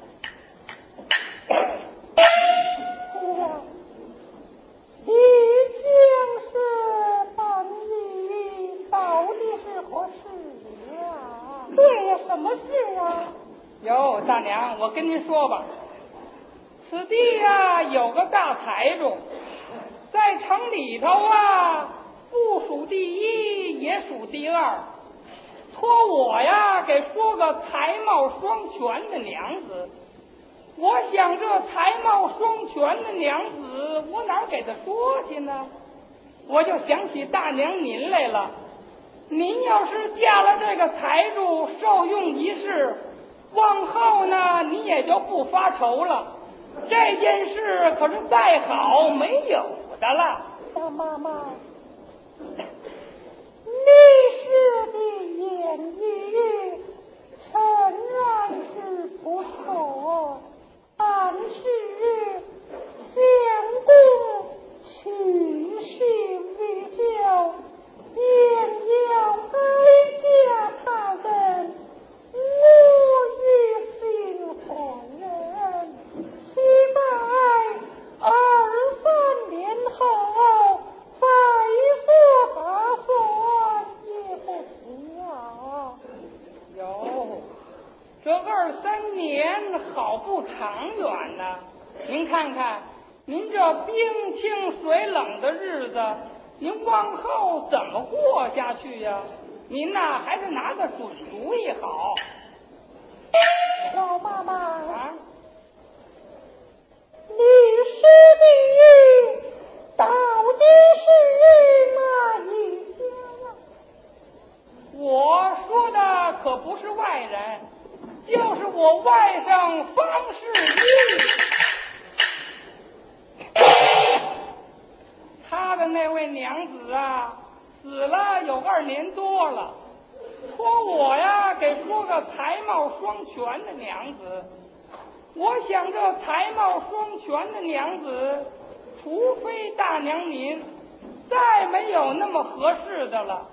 你将是本意到底是何事啊？对呀，什么事啊？ 哟，大娘，我跟您说吧，此地呀有个大财主，在城里头啊，不数第一也数第二，托我呀给说个才貌双全的娘子。我想这才貌双全的娘子，我哪儿给她说去呢？我就想起大娘您来了。您要是嫁了这个财主，受用一世，往后呢你也就不发愁了。这件事可是再好没有的了。 妈妈，你说的言语诚然是不错，但是相公去世未久，便要改嫁他人，我于心何忍？期待2-3年后再说打算也不迟啊。 哟，这2-3年好不长远呐。您看看，您这冰清水冷的日子， 您往后怎么过下去呀？您呐，还是拿个准主意好。 老妈妈啊， 你说的到底是哪一家呀？ 我说的可不是外人，就是我外甥方世玉。他的那位娘子啊，死了有2年多了，托我呀给说个才貌双全的娘子。我想这才貌双全的娘子，除非大娘您再没有那么合适的了。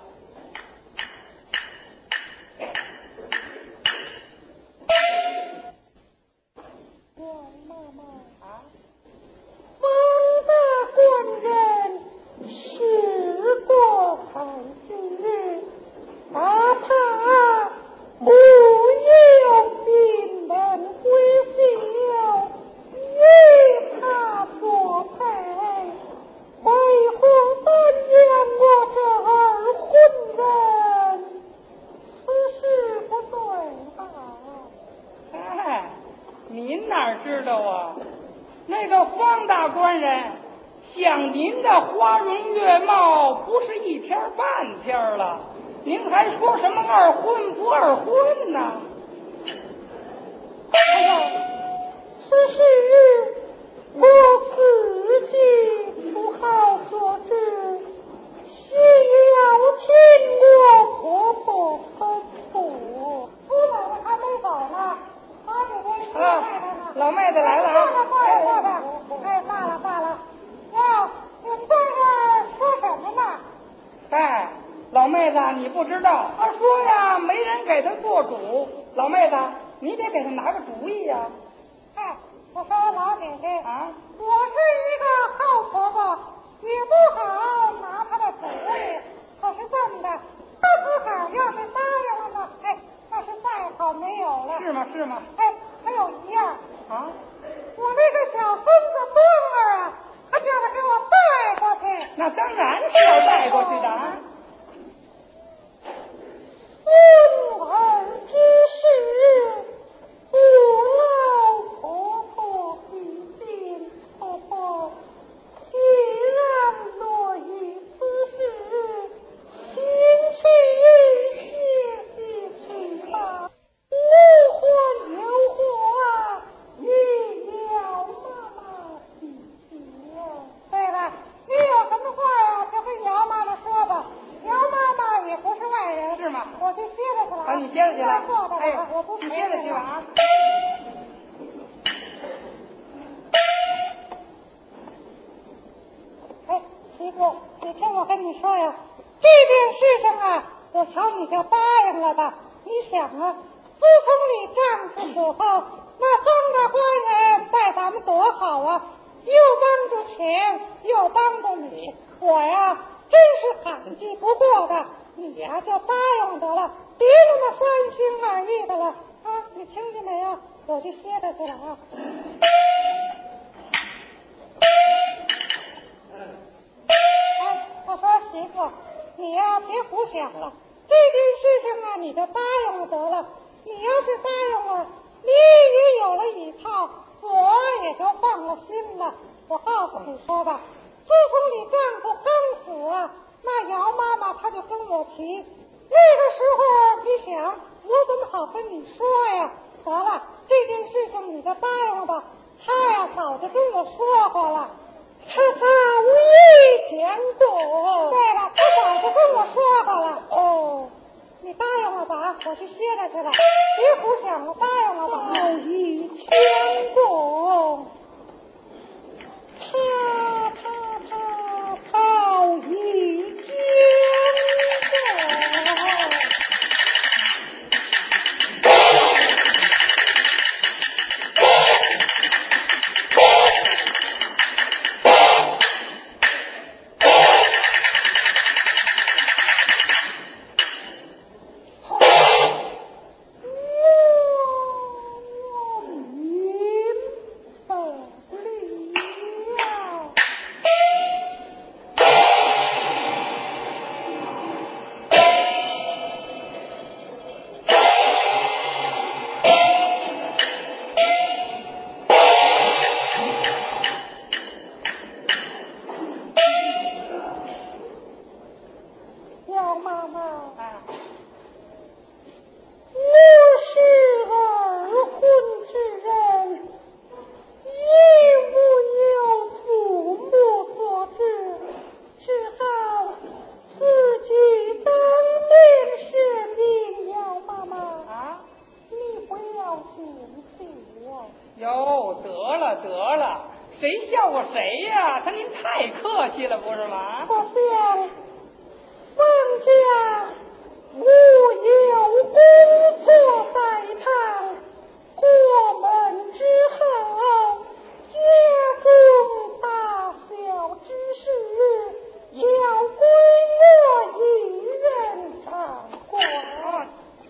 老妈妈啊， 王大官人是过才子，哪怕没有名门闺秀与他作配，为何单言我这二婚人此事不对吧？ 哎，您哪知道啊？那个方大官人想您的花容月貌不是一天半天了，您还说什么二婚不二婚呢？ 哎呀，此事我自己不好说知，需要听我婆婆吩咐。姑奶奶还没走呢，把你这老太太呢？ 老妹子来了啊！ 坐着。哎，罢了。哟，你们在这说什么呢？ 哎，老妹子，你不知道，他说呀，没人给他做主。老妹子，你得给他拿个主意呀。 哎，我说老姐姐啊， 我是一个好婆婆，也不好拿她的主意。可是这么的，她自个儿要是答应了呢，哎，那是再好没有了。 是吗？ 哎，还有一样啊， 我那个小孙子端儿啊，他就是给我带过去。 那当然是要带过去的啊。 孙儿之事，我老婆婆比心。婆婆，既然落于此事，请去歇去吧。无婚有祸，你要妈妈体贴。对了，你有什么话呀，就跟姚妈妈说吧。姚妈妈也不是外人， 是吗？ 我去歇着去了啊，你歇着去了。 哎，我不你歇着去吧啊。 哎，媳妇，你听我跟你说呀，这件事情啊，我瞧你就答应了吧。你想啊，自从你丈夫死后，那方大官人待咱们多好啊，又帮助钱，又帮助你，我呀真是感激不过的。你呀就答应得了，别那么三心二意的了啊！你听见没有？我去歇着去了啊。哎，我说媳妇，你呀别胡想了，这件事情啊你就答应了得了。你要是答应了，你也有了一套，我也就放了心了。我告诉你说吧，自从你丈夫刚死啊，那姚妈妈她就跟我提，那个时候你想我怎么好跟你说呀？得了，这件事情你就答应了吧。她呀早就跟我说过了。他早已见过。对了，他早就跟我说过了。哦，你答应了吧？我去歇着去了，别胡想了，答应了吧？早已见过。他早已见过。 叫我谁呀？他您太客气了，不是吗？ 我想方家无有公婆在堂，过门之后，家中大小之事，要归我一人掌管。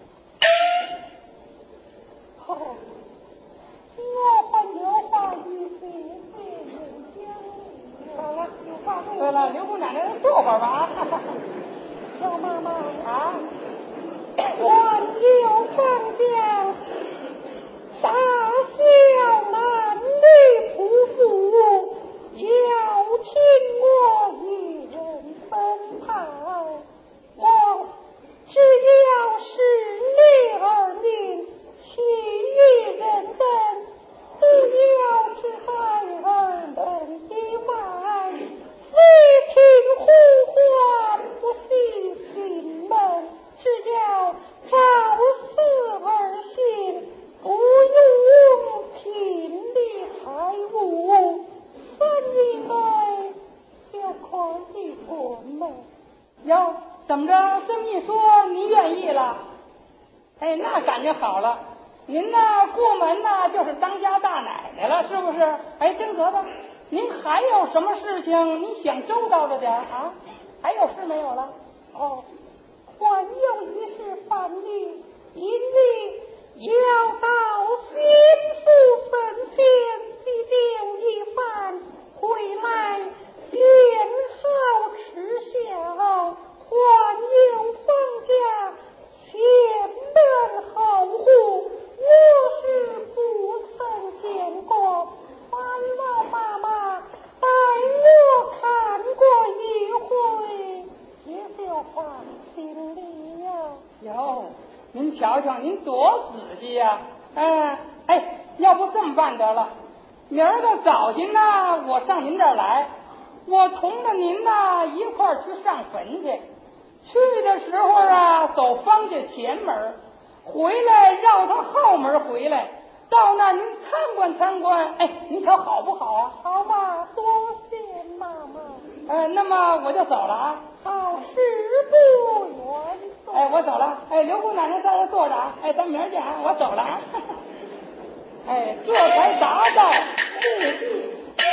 我本有话与姐姐讲。好了，有话对。 对了，刘姑奶奶坐会儿吧。 小妈妈啊， 还有方家大小男女夫妇，要听我一人分派。我只要是你儿女，其余人等不要去害儿们的外，非听呼唤不细心门，只要照此而行，不用贫的财物，三日内就可以滚了。 哟，怎么着？这么一说，您愿意了？哎，那感情好了。您呢，过门呢，就是当家大奶奶了，是不是？哎，真格子，您还有什么事情您想周到着点啊？还有事没有了？ 哦，还有一事烦你，因你要到先父坟前祭奠一番，回来便好吃孝，还有方家前门后户，我是不曾见过，烦劳妈妈带我看过一回，也就放心里呀。 哟，您瞧瞧，您多仔细呀！哎，要不这么办得了，明儿个早晨呢，我上您这儿来，我同着您呢一块儿去上坟去。去的时候啊，走方家前门，回来绕他后门回来，到那儿您参观参观。哎，您瞧好不好啊？ 好吧，多谢妈妈。 那么我就走了啊。 好事不远送。 哎，我走了。哎，刘姑奶奶在这坐着啊。哎，咱明儿见啊，我走了啊。哎，这才达到目的。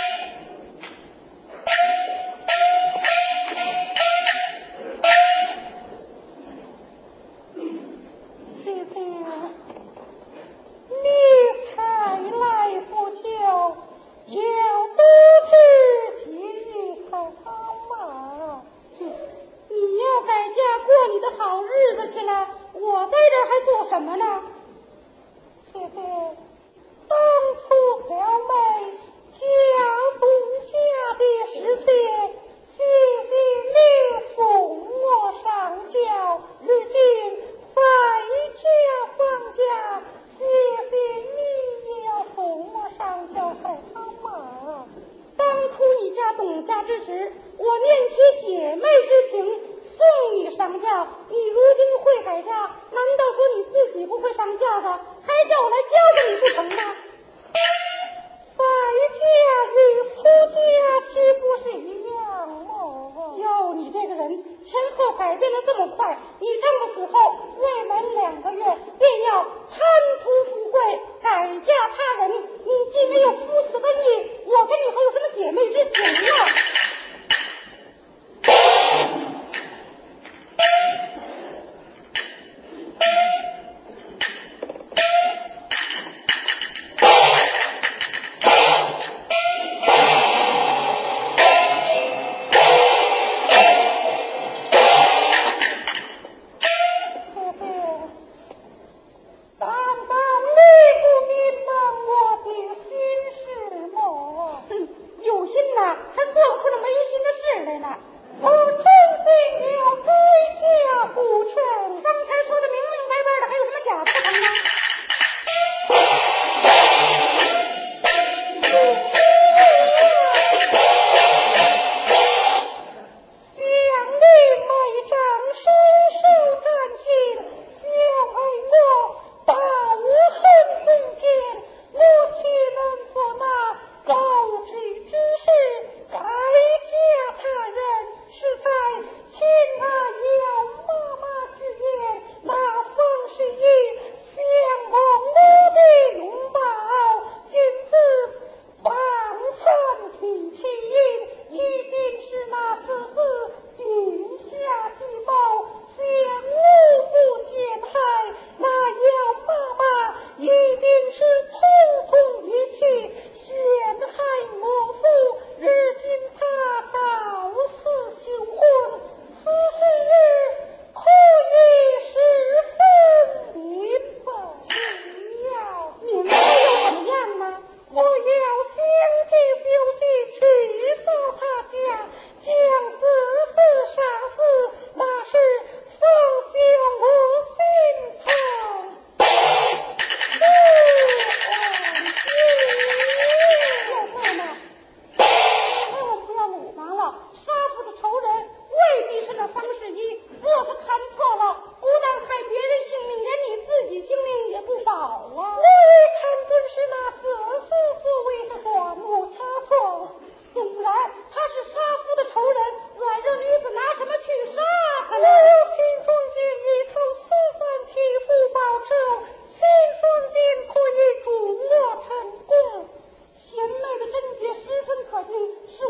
姐姐，你才来不久，要多知节日才好嘛。你要在家过你的好日子去了，我在这儿还做什么呢？姐姐，当初小妹家东家的时节，谢谢你送我上轿，如今在家放假，谢谢你也要送我上轿才好嘛。当初你家董家之时，我念起姐妹之情，送你上轿。你如今会改嫁，难道说你自己不会上轿的，还叫我来教着你不成吗？在家与出家岂不是一样吗？哟，你这个人前后改变的这么快，你丈夫死后未满2个月便要贪图富贵，改嫁他人，你既没有夫子的恩义，我跟你还有什么姐妹之情呢？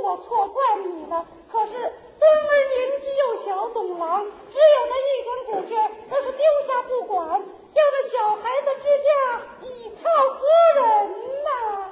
我错怪你了。可是端儿年纪又小，懂郎只有那一点古卷，若是丢下不管，叫这小孩子之家以操何人呐？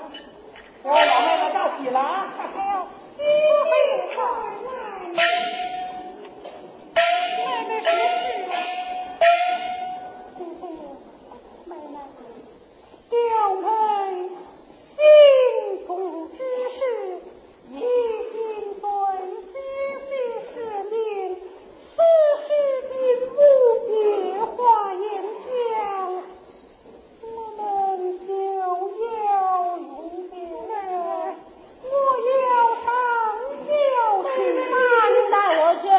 我老妹子到齐了啊！ 还有一回来，妹妹是妹妹，两位心中之事已经对姐姐示明，此事并无别话言讲，我们就要永别了。我要上轿去， 您带我去。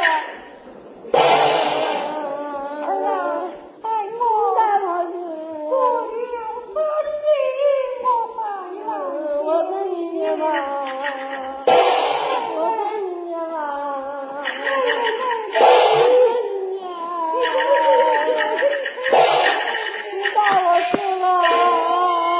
儿啊，带我， 带我去。 我要分你我再来。 我跟你去吧，我跟你去吧，你带我去吧。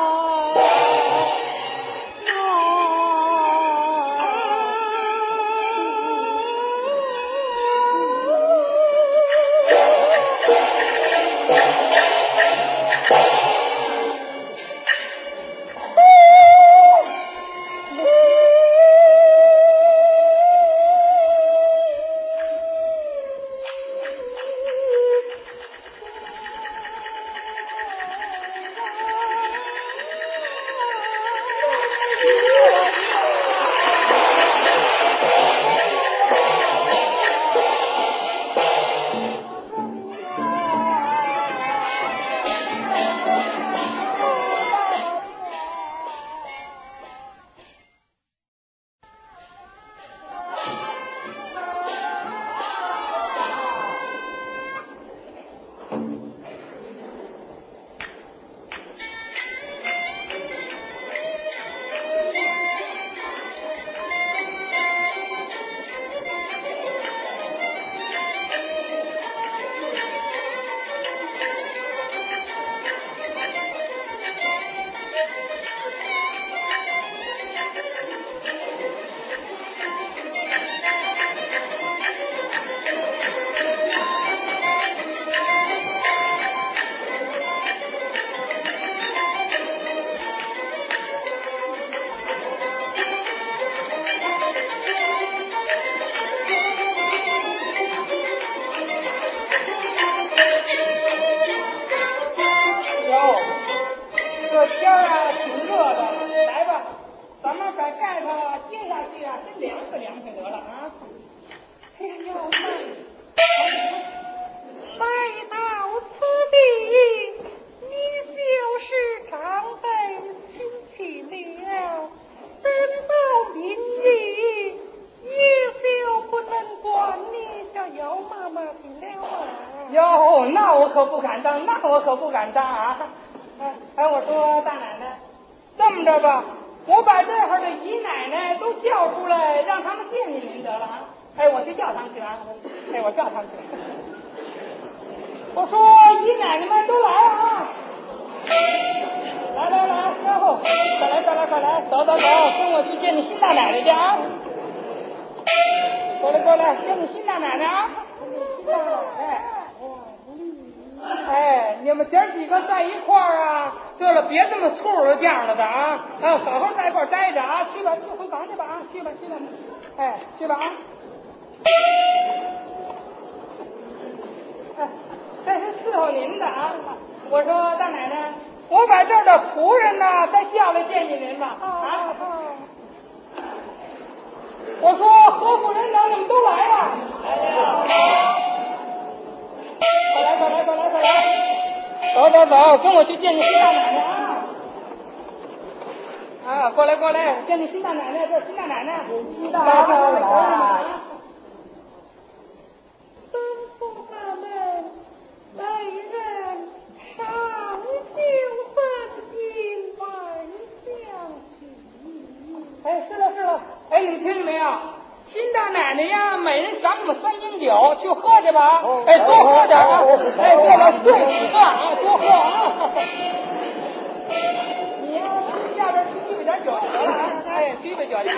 这天啊挺热的，来吧，咱们把盖头揭下去啊，先凉快凉快得了啊！ 哎呀，来到此地，你就是长辈亲戚了，等到明日，也就不能管你叫姚妈妈的了啊！ 哟，那我可不敢当，那我可不敢当啊！哎，我说大奶奶，这么着吧，我把这会儿的姨奶奶都叫出来，让他们见见您得了啊！哎，我去叫他们去啊！哎，我叫他们去。我说姨奶奶们都来啊！来，哟，快来，走，跟我去见你新大奶奶去啊！过来，见你新大奶奶啊！哎，你们姐儿几个在一块儿啊！对了，别这么粗着犟了的啊！好好在一块儿待着啊！去吧，去回房去吧啊！去吧。哎，去吧啊！哎，这是伺候您的啊！我说大奶奶，我把这儿的仆人呢再叫来见见您吧啊！我说何夫人等你们都来呀！来了。快来，走，跟我去见你新大奶奶啊！啊，过来，见你新大奶奶，这新大奶奶，新大奶奶来。 吩咐他们来人上酒分进晚相去。 哎，是了，哎，你们听见没有？新大奶奶呀，每人赏你们3斤酒，去喝去吧！哎，多喝点啊！哎，对了，顺几个啊，多喝啊！你呀，下边去预备点酒就得了啊！哎，去预备酒去啊！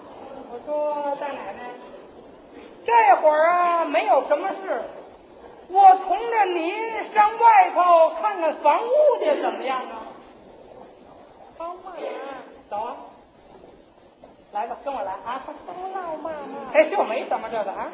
我说大奶奶，这会儿啊没有什么事， 我同着你上外头看看房屋去，怎么样啊？ 好嘛， 走啊！来吧，跟我来啊！ 走老妈妈。 哎，就没什么这个啊。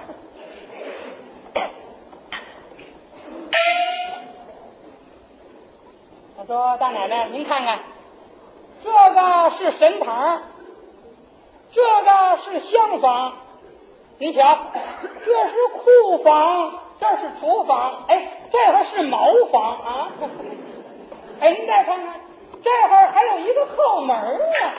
我说大奶奶，您看看，这个是神堂，这个是厢房，您瞧，这是库房，这是厨房，哎，这会儿是茅房啊。哎，您再看看，这会儿还有一个后门啊。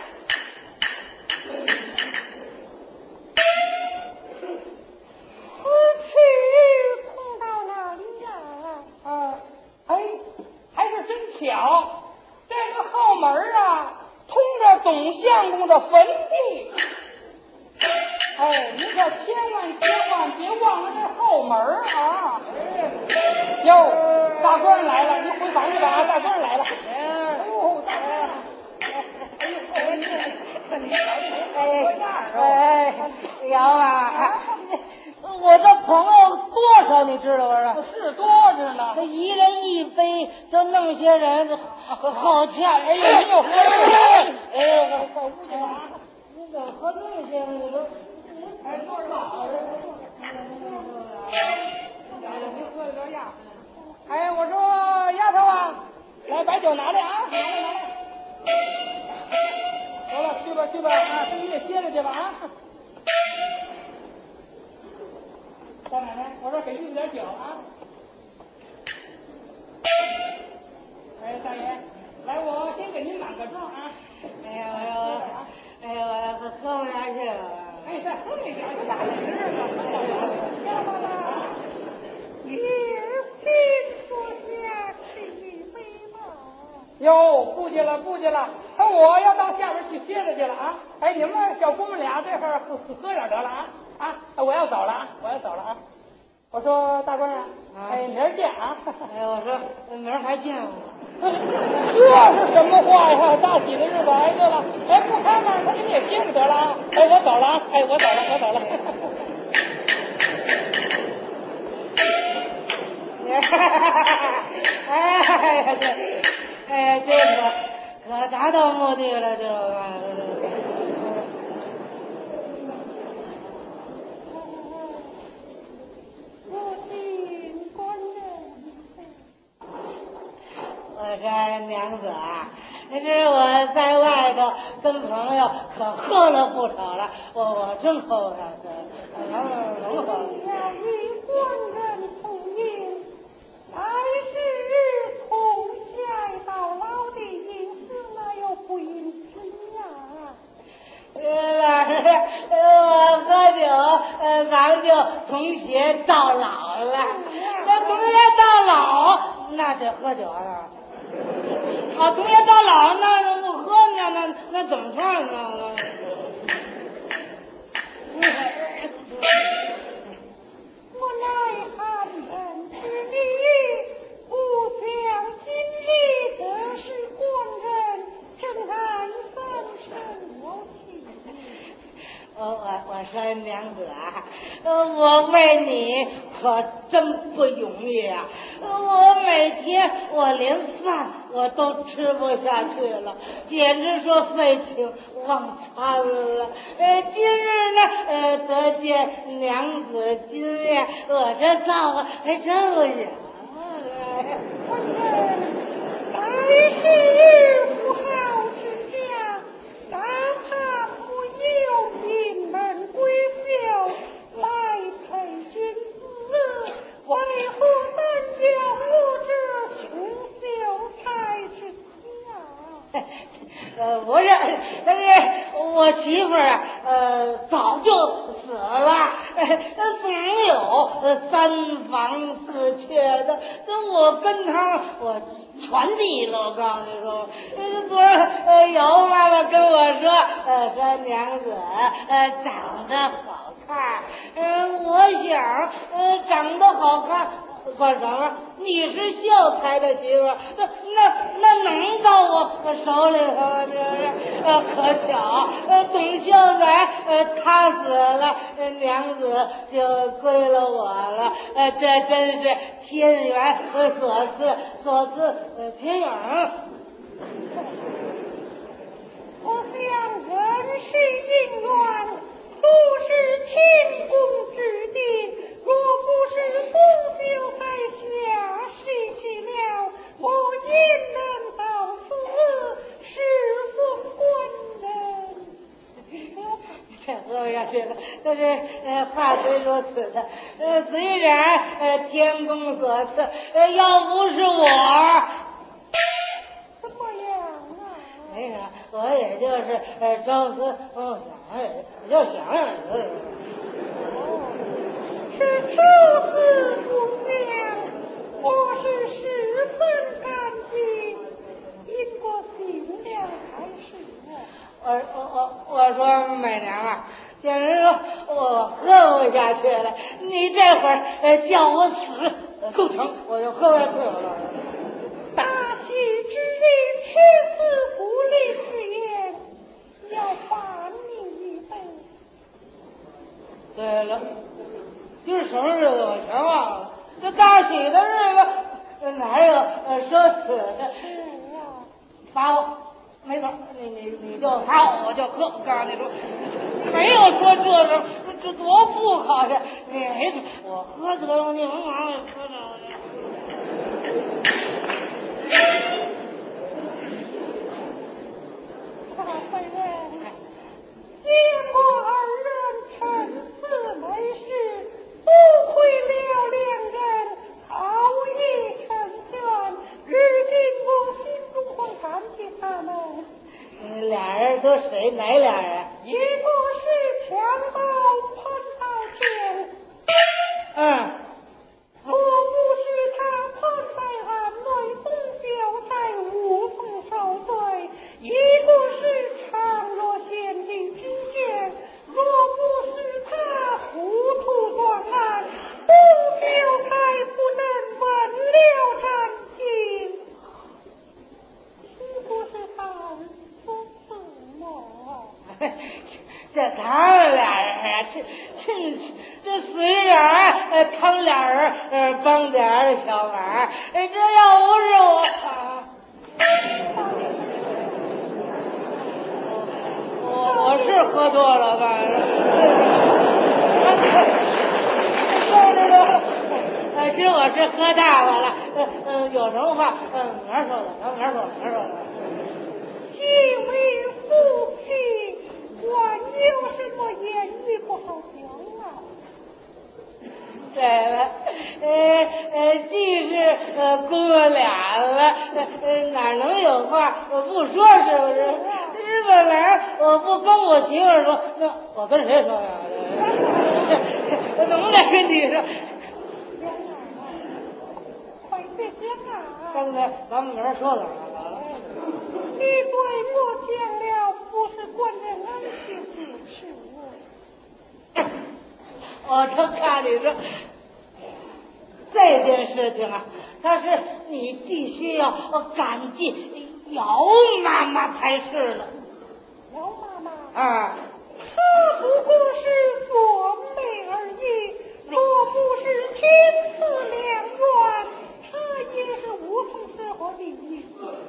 何去碰到哪里呀？ 哎，还是真巧，这个后门啊，通着总相公的坟地。哎，你可千万别忘了这后门啊！哟，大官来了，你回房去吧啊！大官来了。哎呦，大官！ 姚啊，我这朋友多少你知道不是？ 是多着呢。 这一人一杯，就弄些人好欠。哎呦， 没有喝哎， 我快屋去吧啊！ 你怎么喝这些呢？你说， 哎，多少人？您喝的这样。哎，我说丫头啊，来把酒拿来啊，拿来。得了，去吧啊，跟你也歇着去吧啊。大奶奶，我说给你点酒啊。哎，大爷，来，我先给您满个钟啊。 我喝不下去了。 哎，再喝一点，大爷要不啦？也请坐下吃一杯吧。 哟，不去了。那我要到下边去歇着去了啊。哎，你们小姑们俩这会儿喝点得了啊。我要走了啊。我说大官啊，哎，明儿见啊。 哎，我说明儿还见我。 这是什么话呀？大喜的日子！哎，对了，哎，不开门，他你也歇着得了啊。哎，我走了啊。哎，我走了。 这可达到目的了，这我听官人。 我说娘子啊，这我在外头跟朋友可喝了不少了，我真喝不上去，能喝。 你要与官人同饮，乃是从下到老的隐私，那又不应知呀。 老师，我喝酒，咱们就同学到老了。那同学到老，那得喝酒啊。啊，同学到老，那不喝呢？那怎么唱呢？ 我乃汉人之女，不讲今日，这是官人正安三生有情。 我说娘子啊，我为你可真不容易啊！我每天我连饭我都吃不下去了，简直说废寝忘餐了。今日呢，得见娘子金面，我这造化还真不行。 官人乃是富豪之家，哪怕不有名门贵胄来陪君子，为何单叫我这穷秀才之妻啊？ 不是，但是我媳妇儿早就死了，总有3房4妾的，跟我跟她我全地了。我告诉你说，昨儿姚妈妈跟我说娘子长得好看，我想长得好看。管什么？你是秀才的媳妇，那能到我手里头可巧，董秀才他死了，娘子就归了我了，这真是天缘所赐天缘。 我想人世姻缘都是天公之定，若不是不朽在下失去了，我焉能到此侍奉官人？ 这呀，这是话虽如此的，虽然天公所赐，要不是我， 怎么样啊？ 没啥，我也就是朝思暮想，也就想想是朝思暮想，我是十分感激，因过心了才是我说美娘啊，简直说我喝不下去了，你这会儿叫我死够成，我就喝下去了。 大喜之日，吃死不离誓言，要罚你一杯。 对了，今儿什么日子我全忘了，这大喜的日子哪有说死的？罚我。没错，你就罚我就喝。我告诉你说，没有说这多不好的。你没错，我喝得了，你甭管我喝着。 大夫人，见过二人趁此没事，不亏了两人熬夜成全，如今我心中会感激他们。 俩人都谁？哪俩人？ 一个是强盗潘道全，若不是他潘在案内，董秀才无从受罪；一个是常若贤的知县，若不是他糊涂断案，董秀才不能闻了战情。是不是他说什么？ 这他们俩人啊，这虽然他们俩人帮点小忙，这要不是我是喝多了吧？今儿我是喝大发了，有什么话明儿说的，明儿说的。 因为父亲，我有什么言语不好讲啊？ 对了，既是公了俩了，哪能有话我不说，是不是？本来我不跟我媳妇儿说，那我跟谁说呀？我怎么得跟你说？ 快别讲啊！ 刚才咱们明儿说的了。 你对我讲了，不是官人安心的事。 我就看你说这件事情啊，但是你必须要感激姚妈妈才是的。 姚妈妈啊， 她不过是做媒而已，若不是天赐良缘，她也是无从适合利益。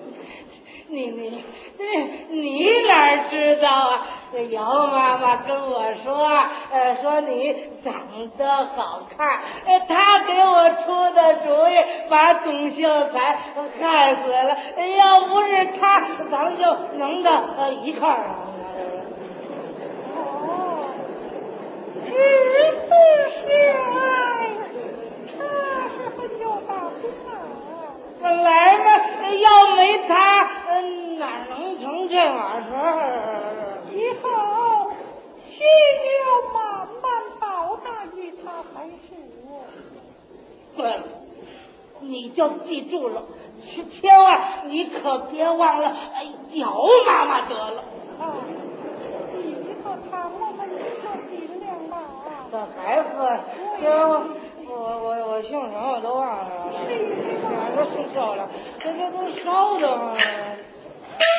你哪知道啊？这姚妈妈跟我说你长得好看，她给我出的主意，把董秀才害死了。要不是她，咱们就能到一块儿啊。 是不是爱？她是很有大心啊。 本来嘛，要没她，哪能成这码事儿？ 以后需要慢慢报答于他才是。 对了，你就记住了，千万你可别忘了姚妈妈得了。 啊，你和他我们说尽量吧。 这孩子，我姓什么我都忘了，俩人姓漂亮，这都烧的。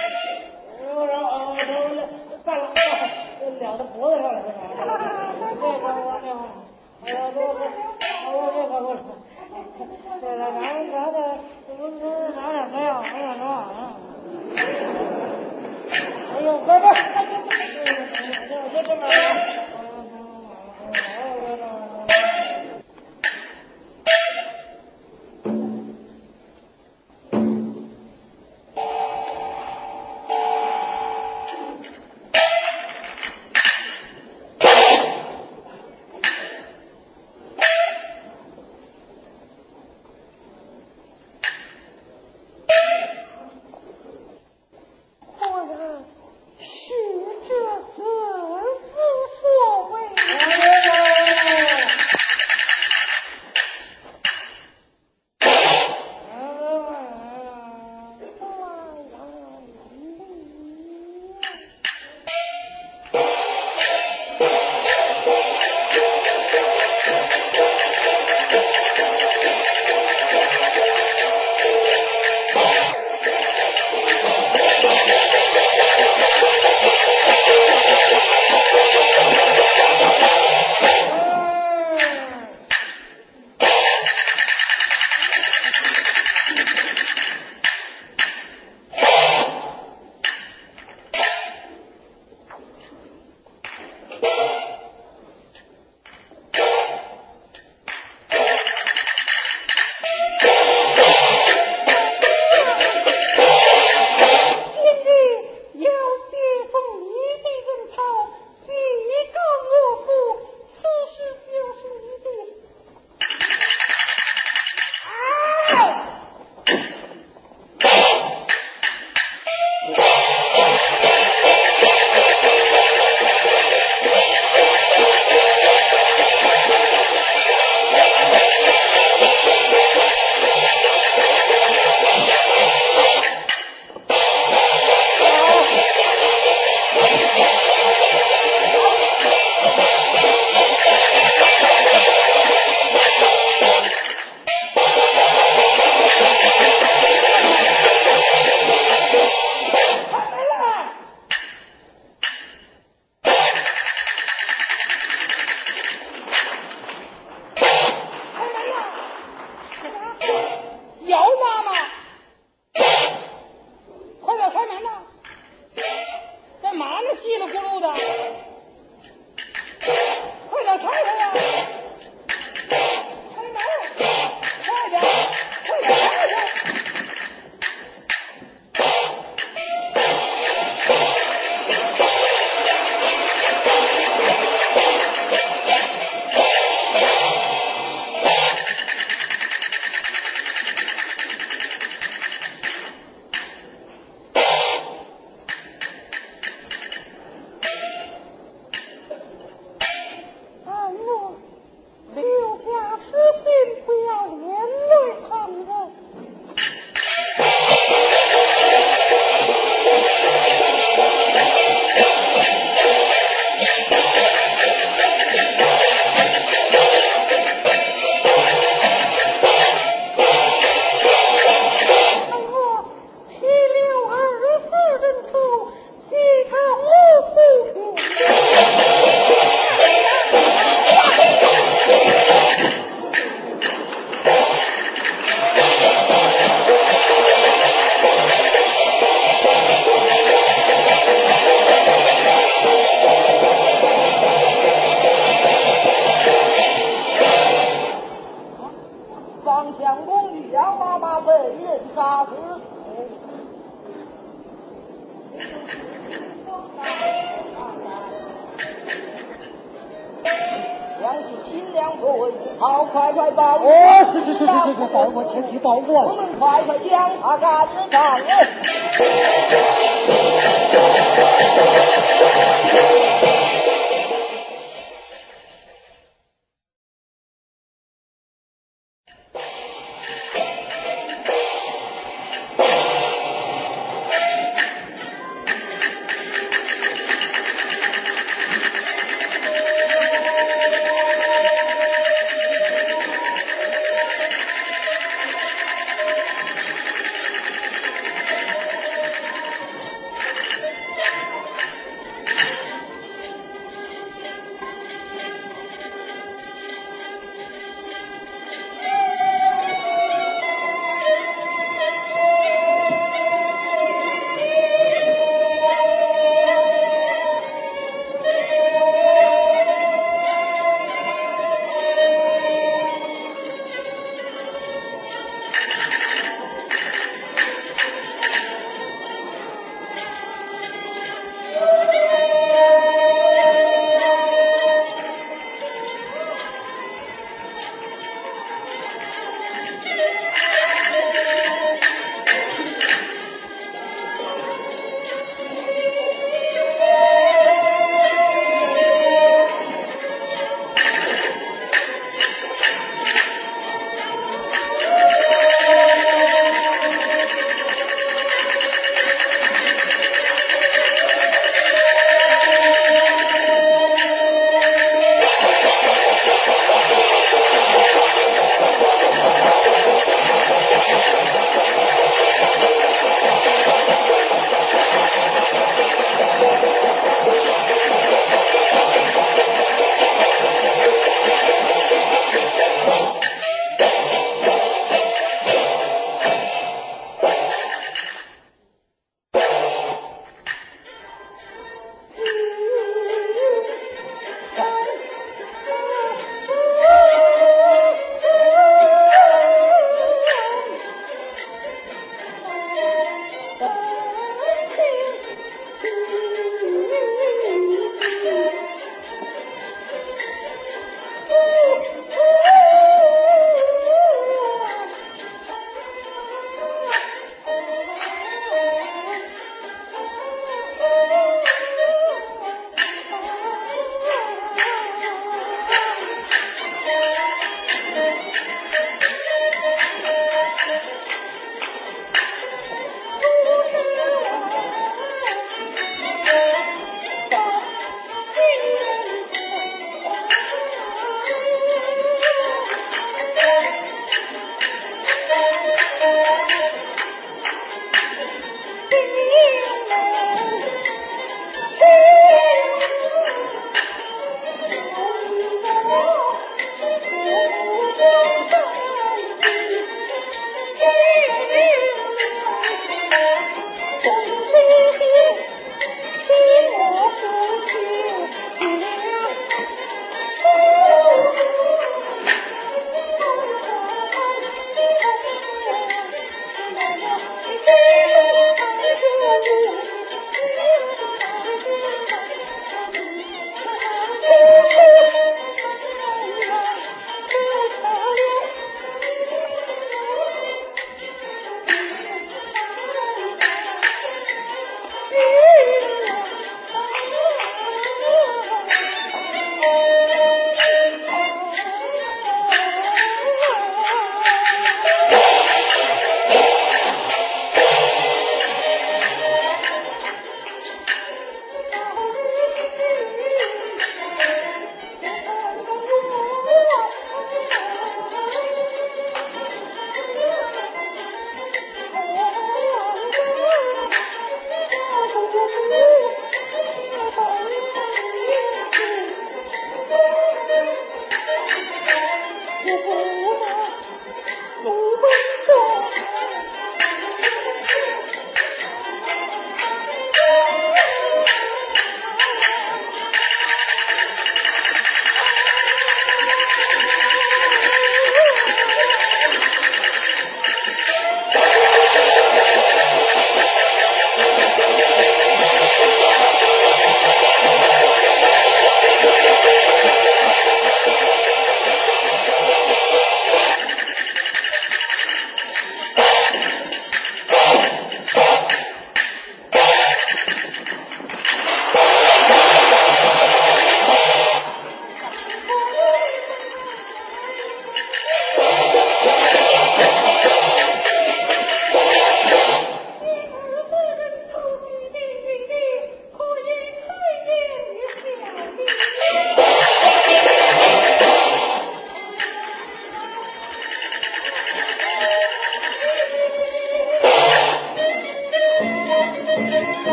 好，快快报！ 哦，是，我前去报过了。 我们快快将他赶上！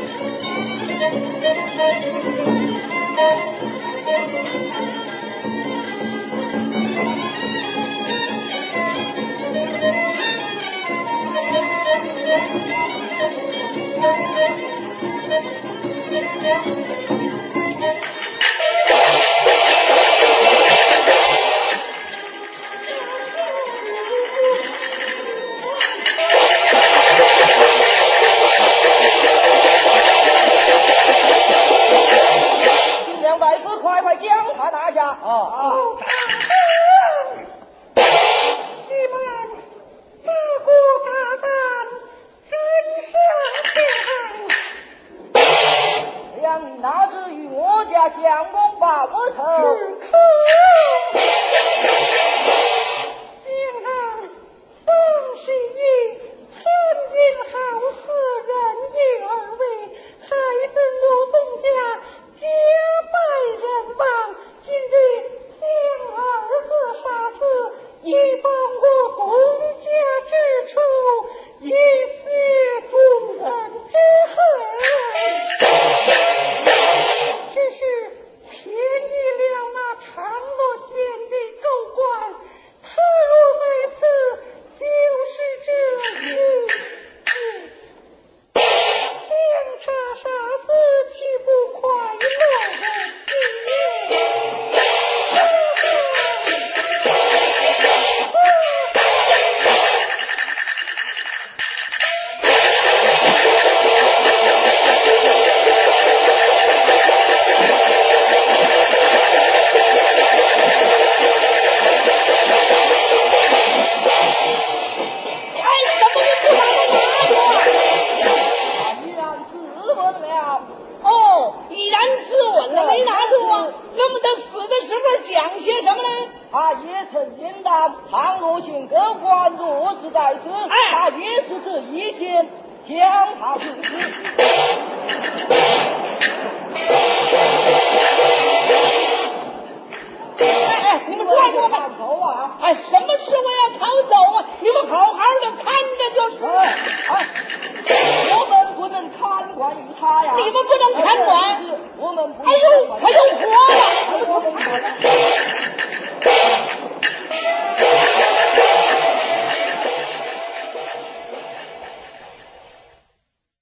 你们不能看管，哎呦，他又活了。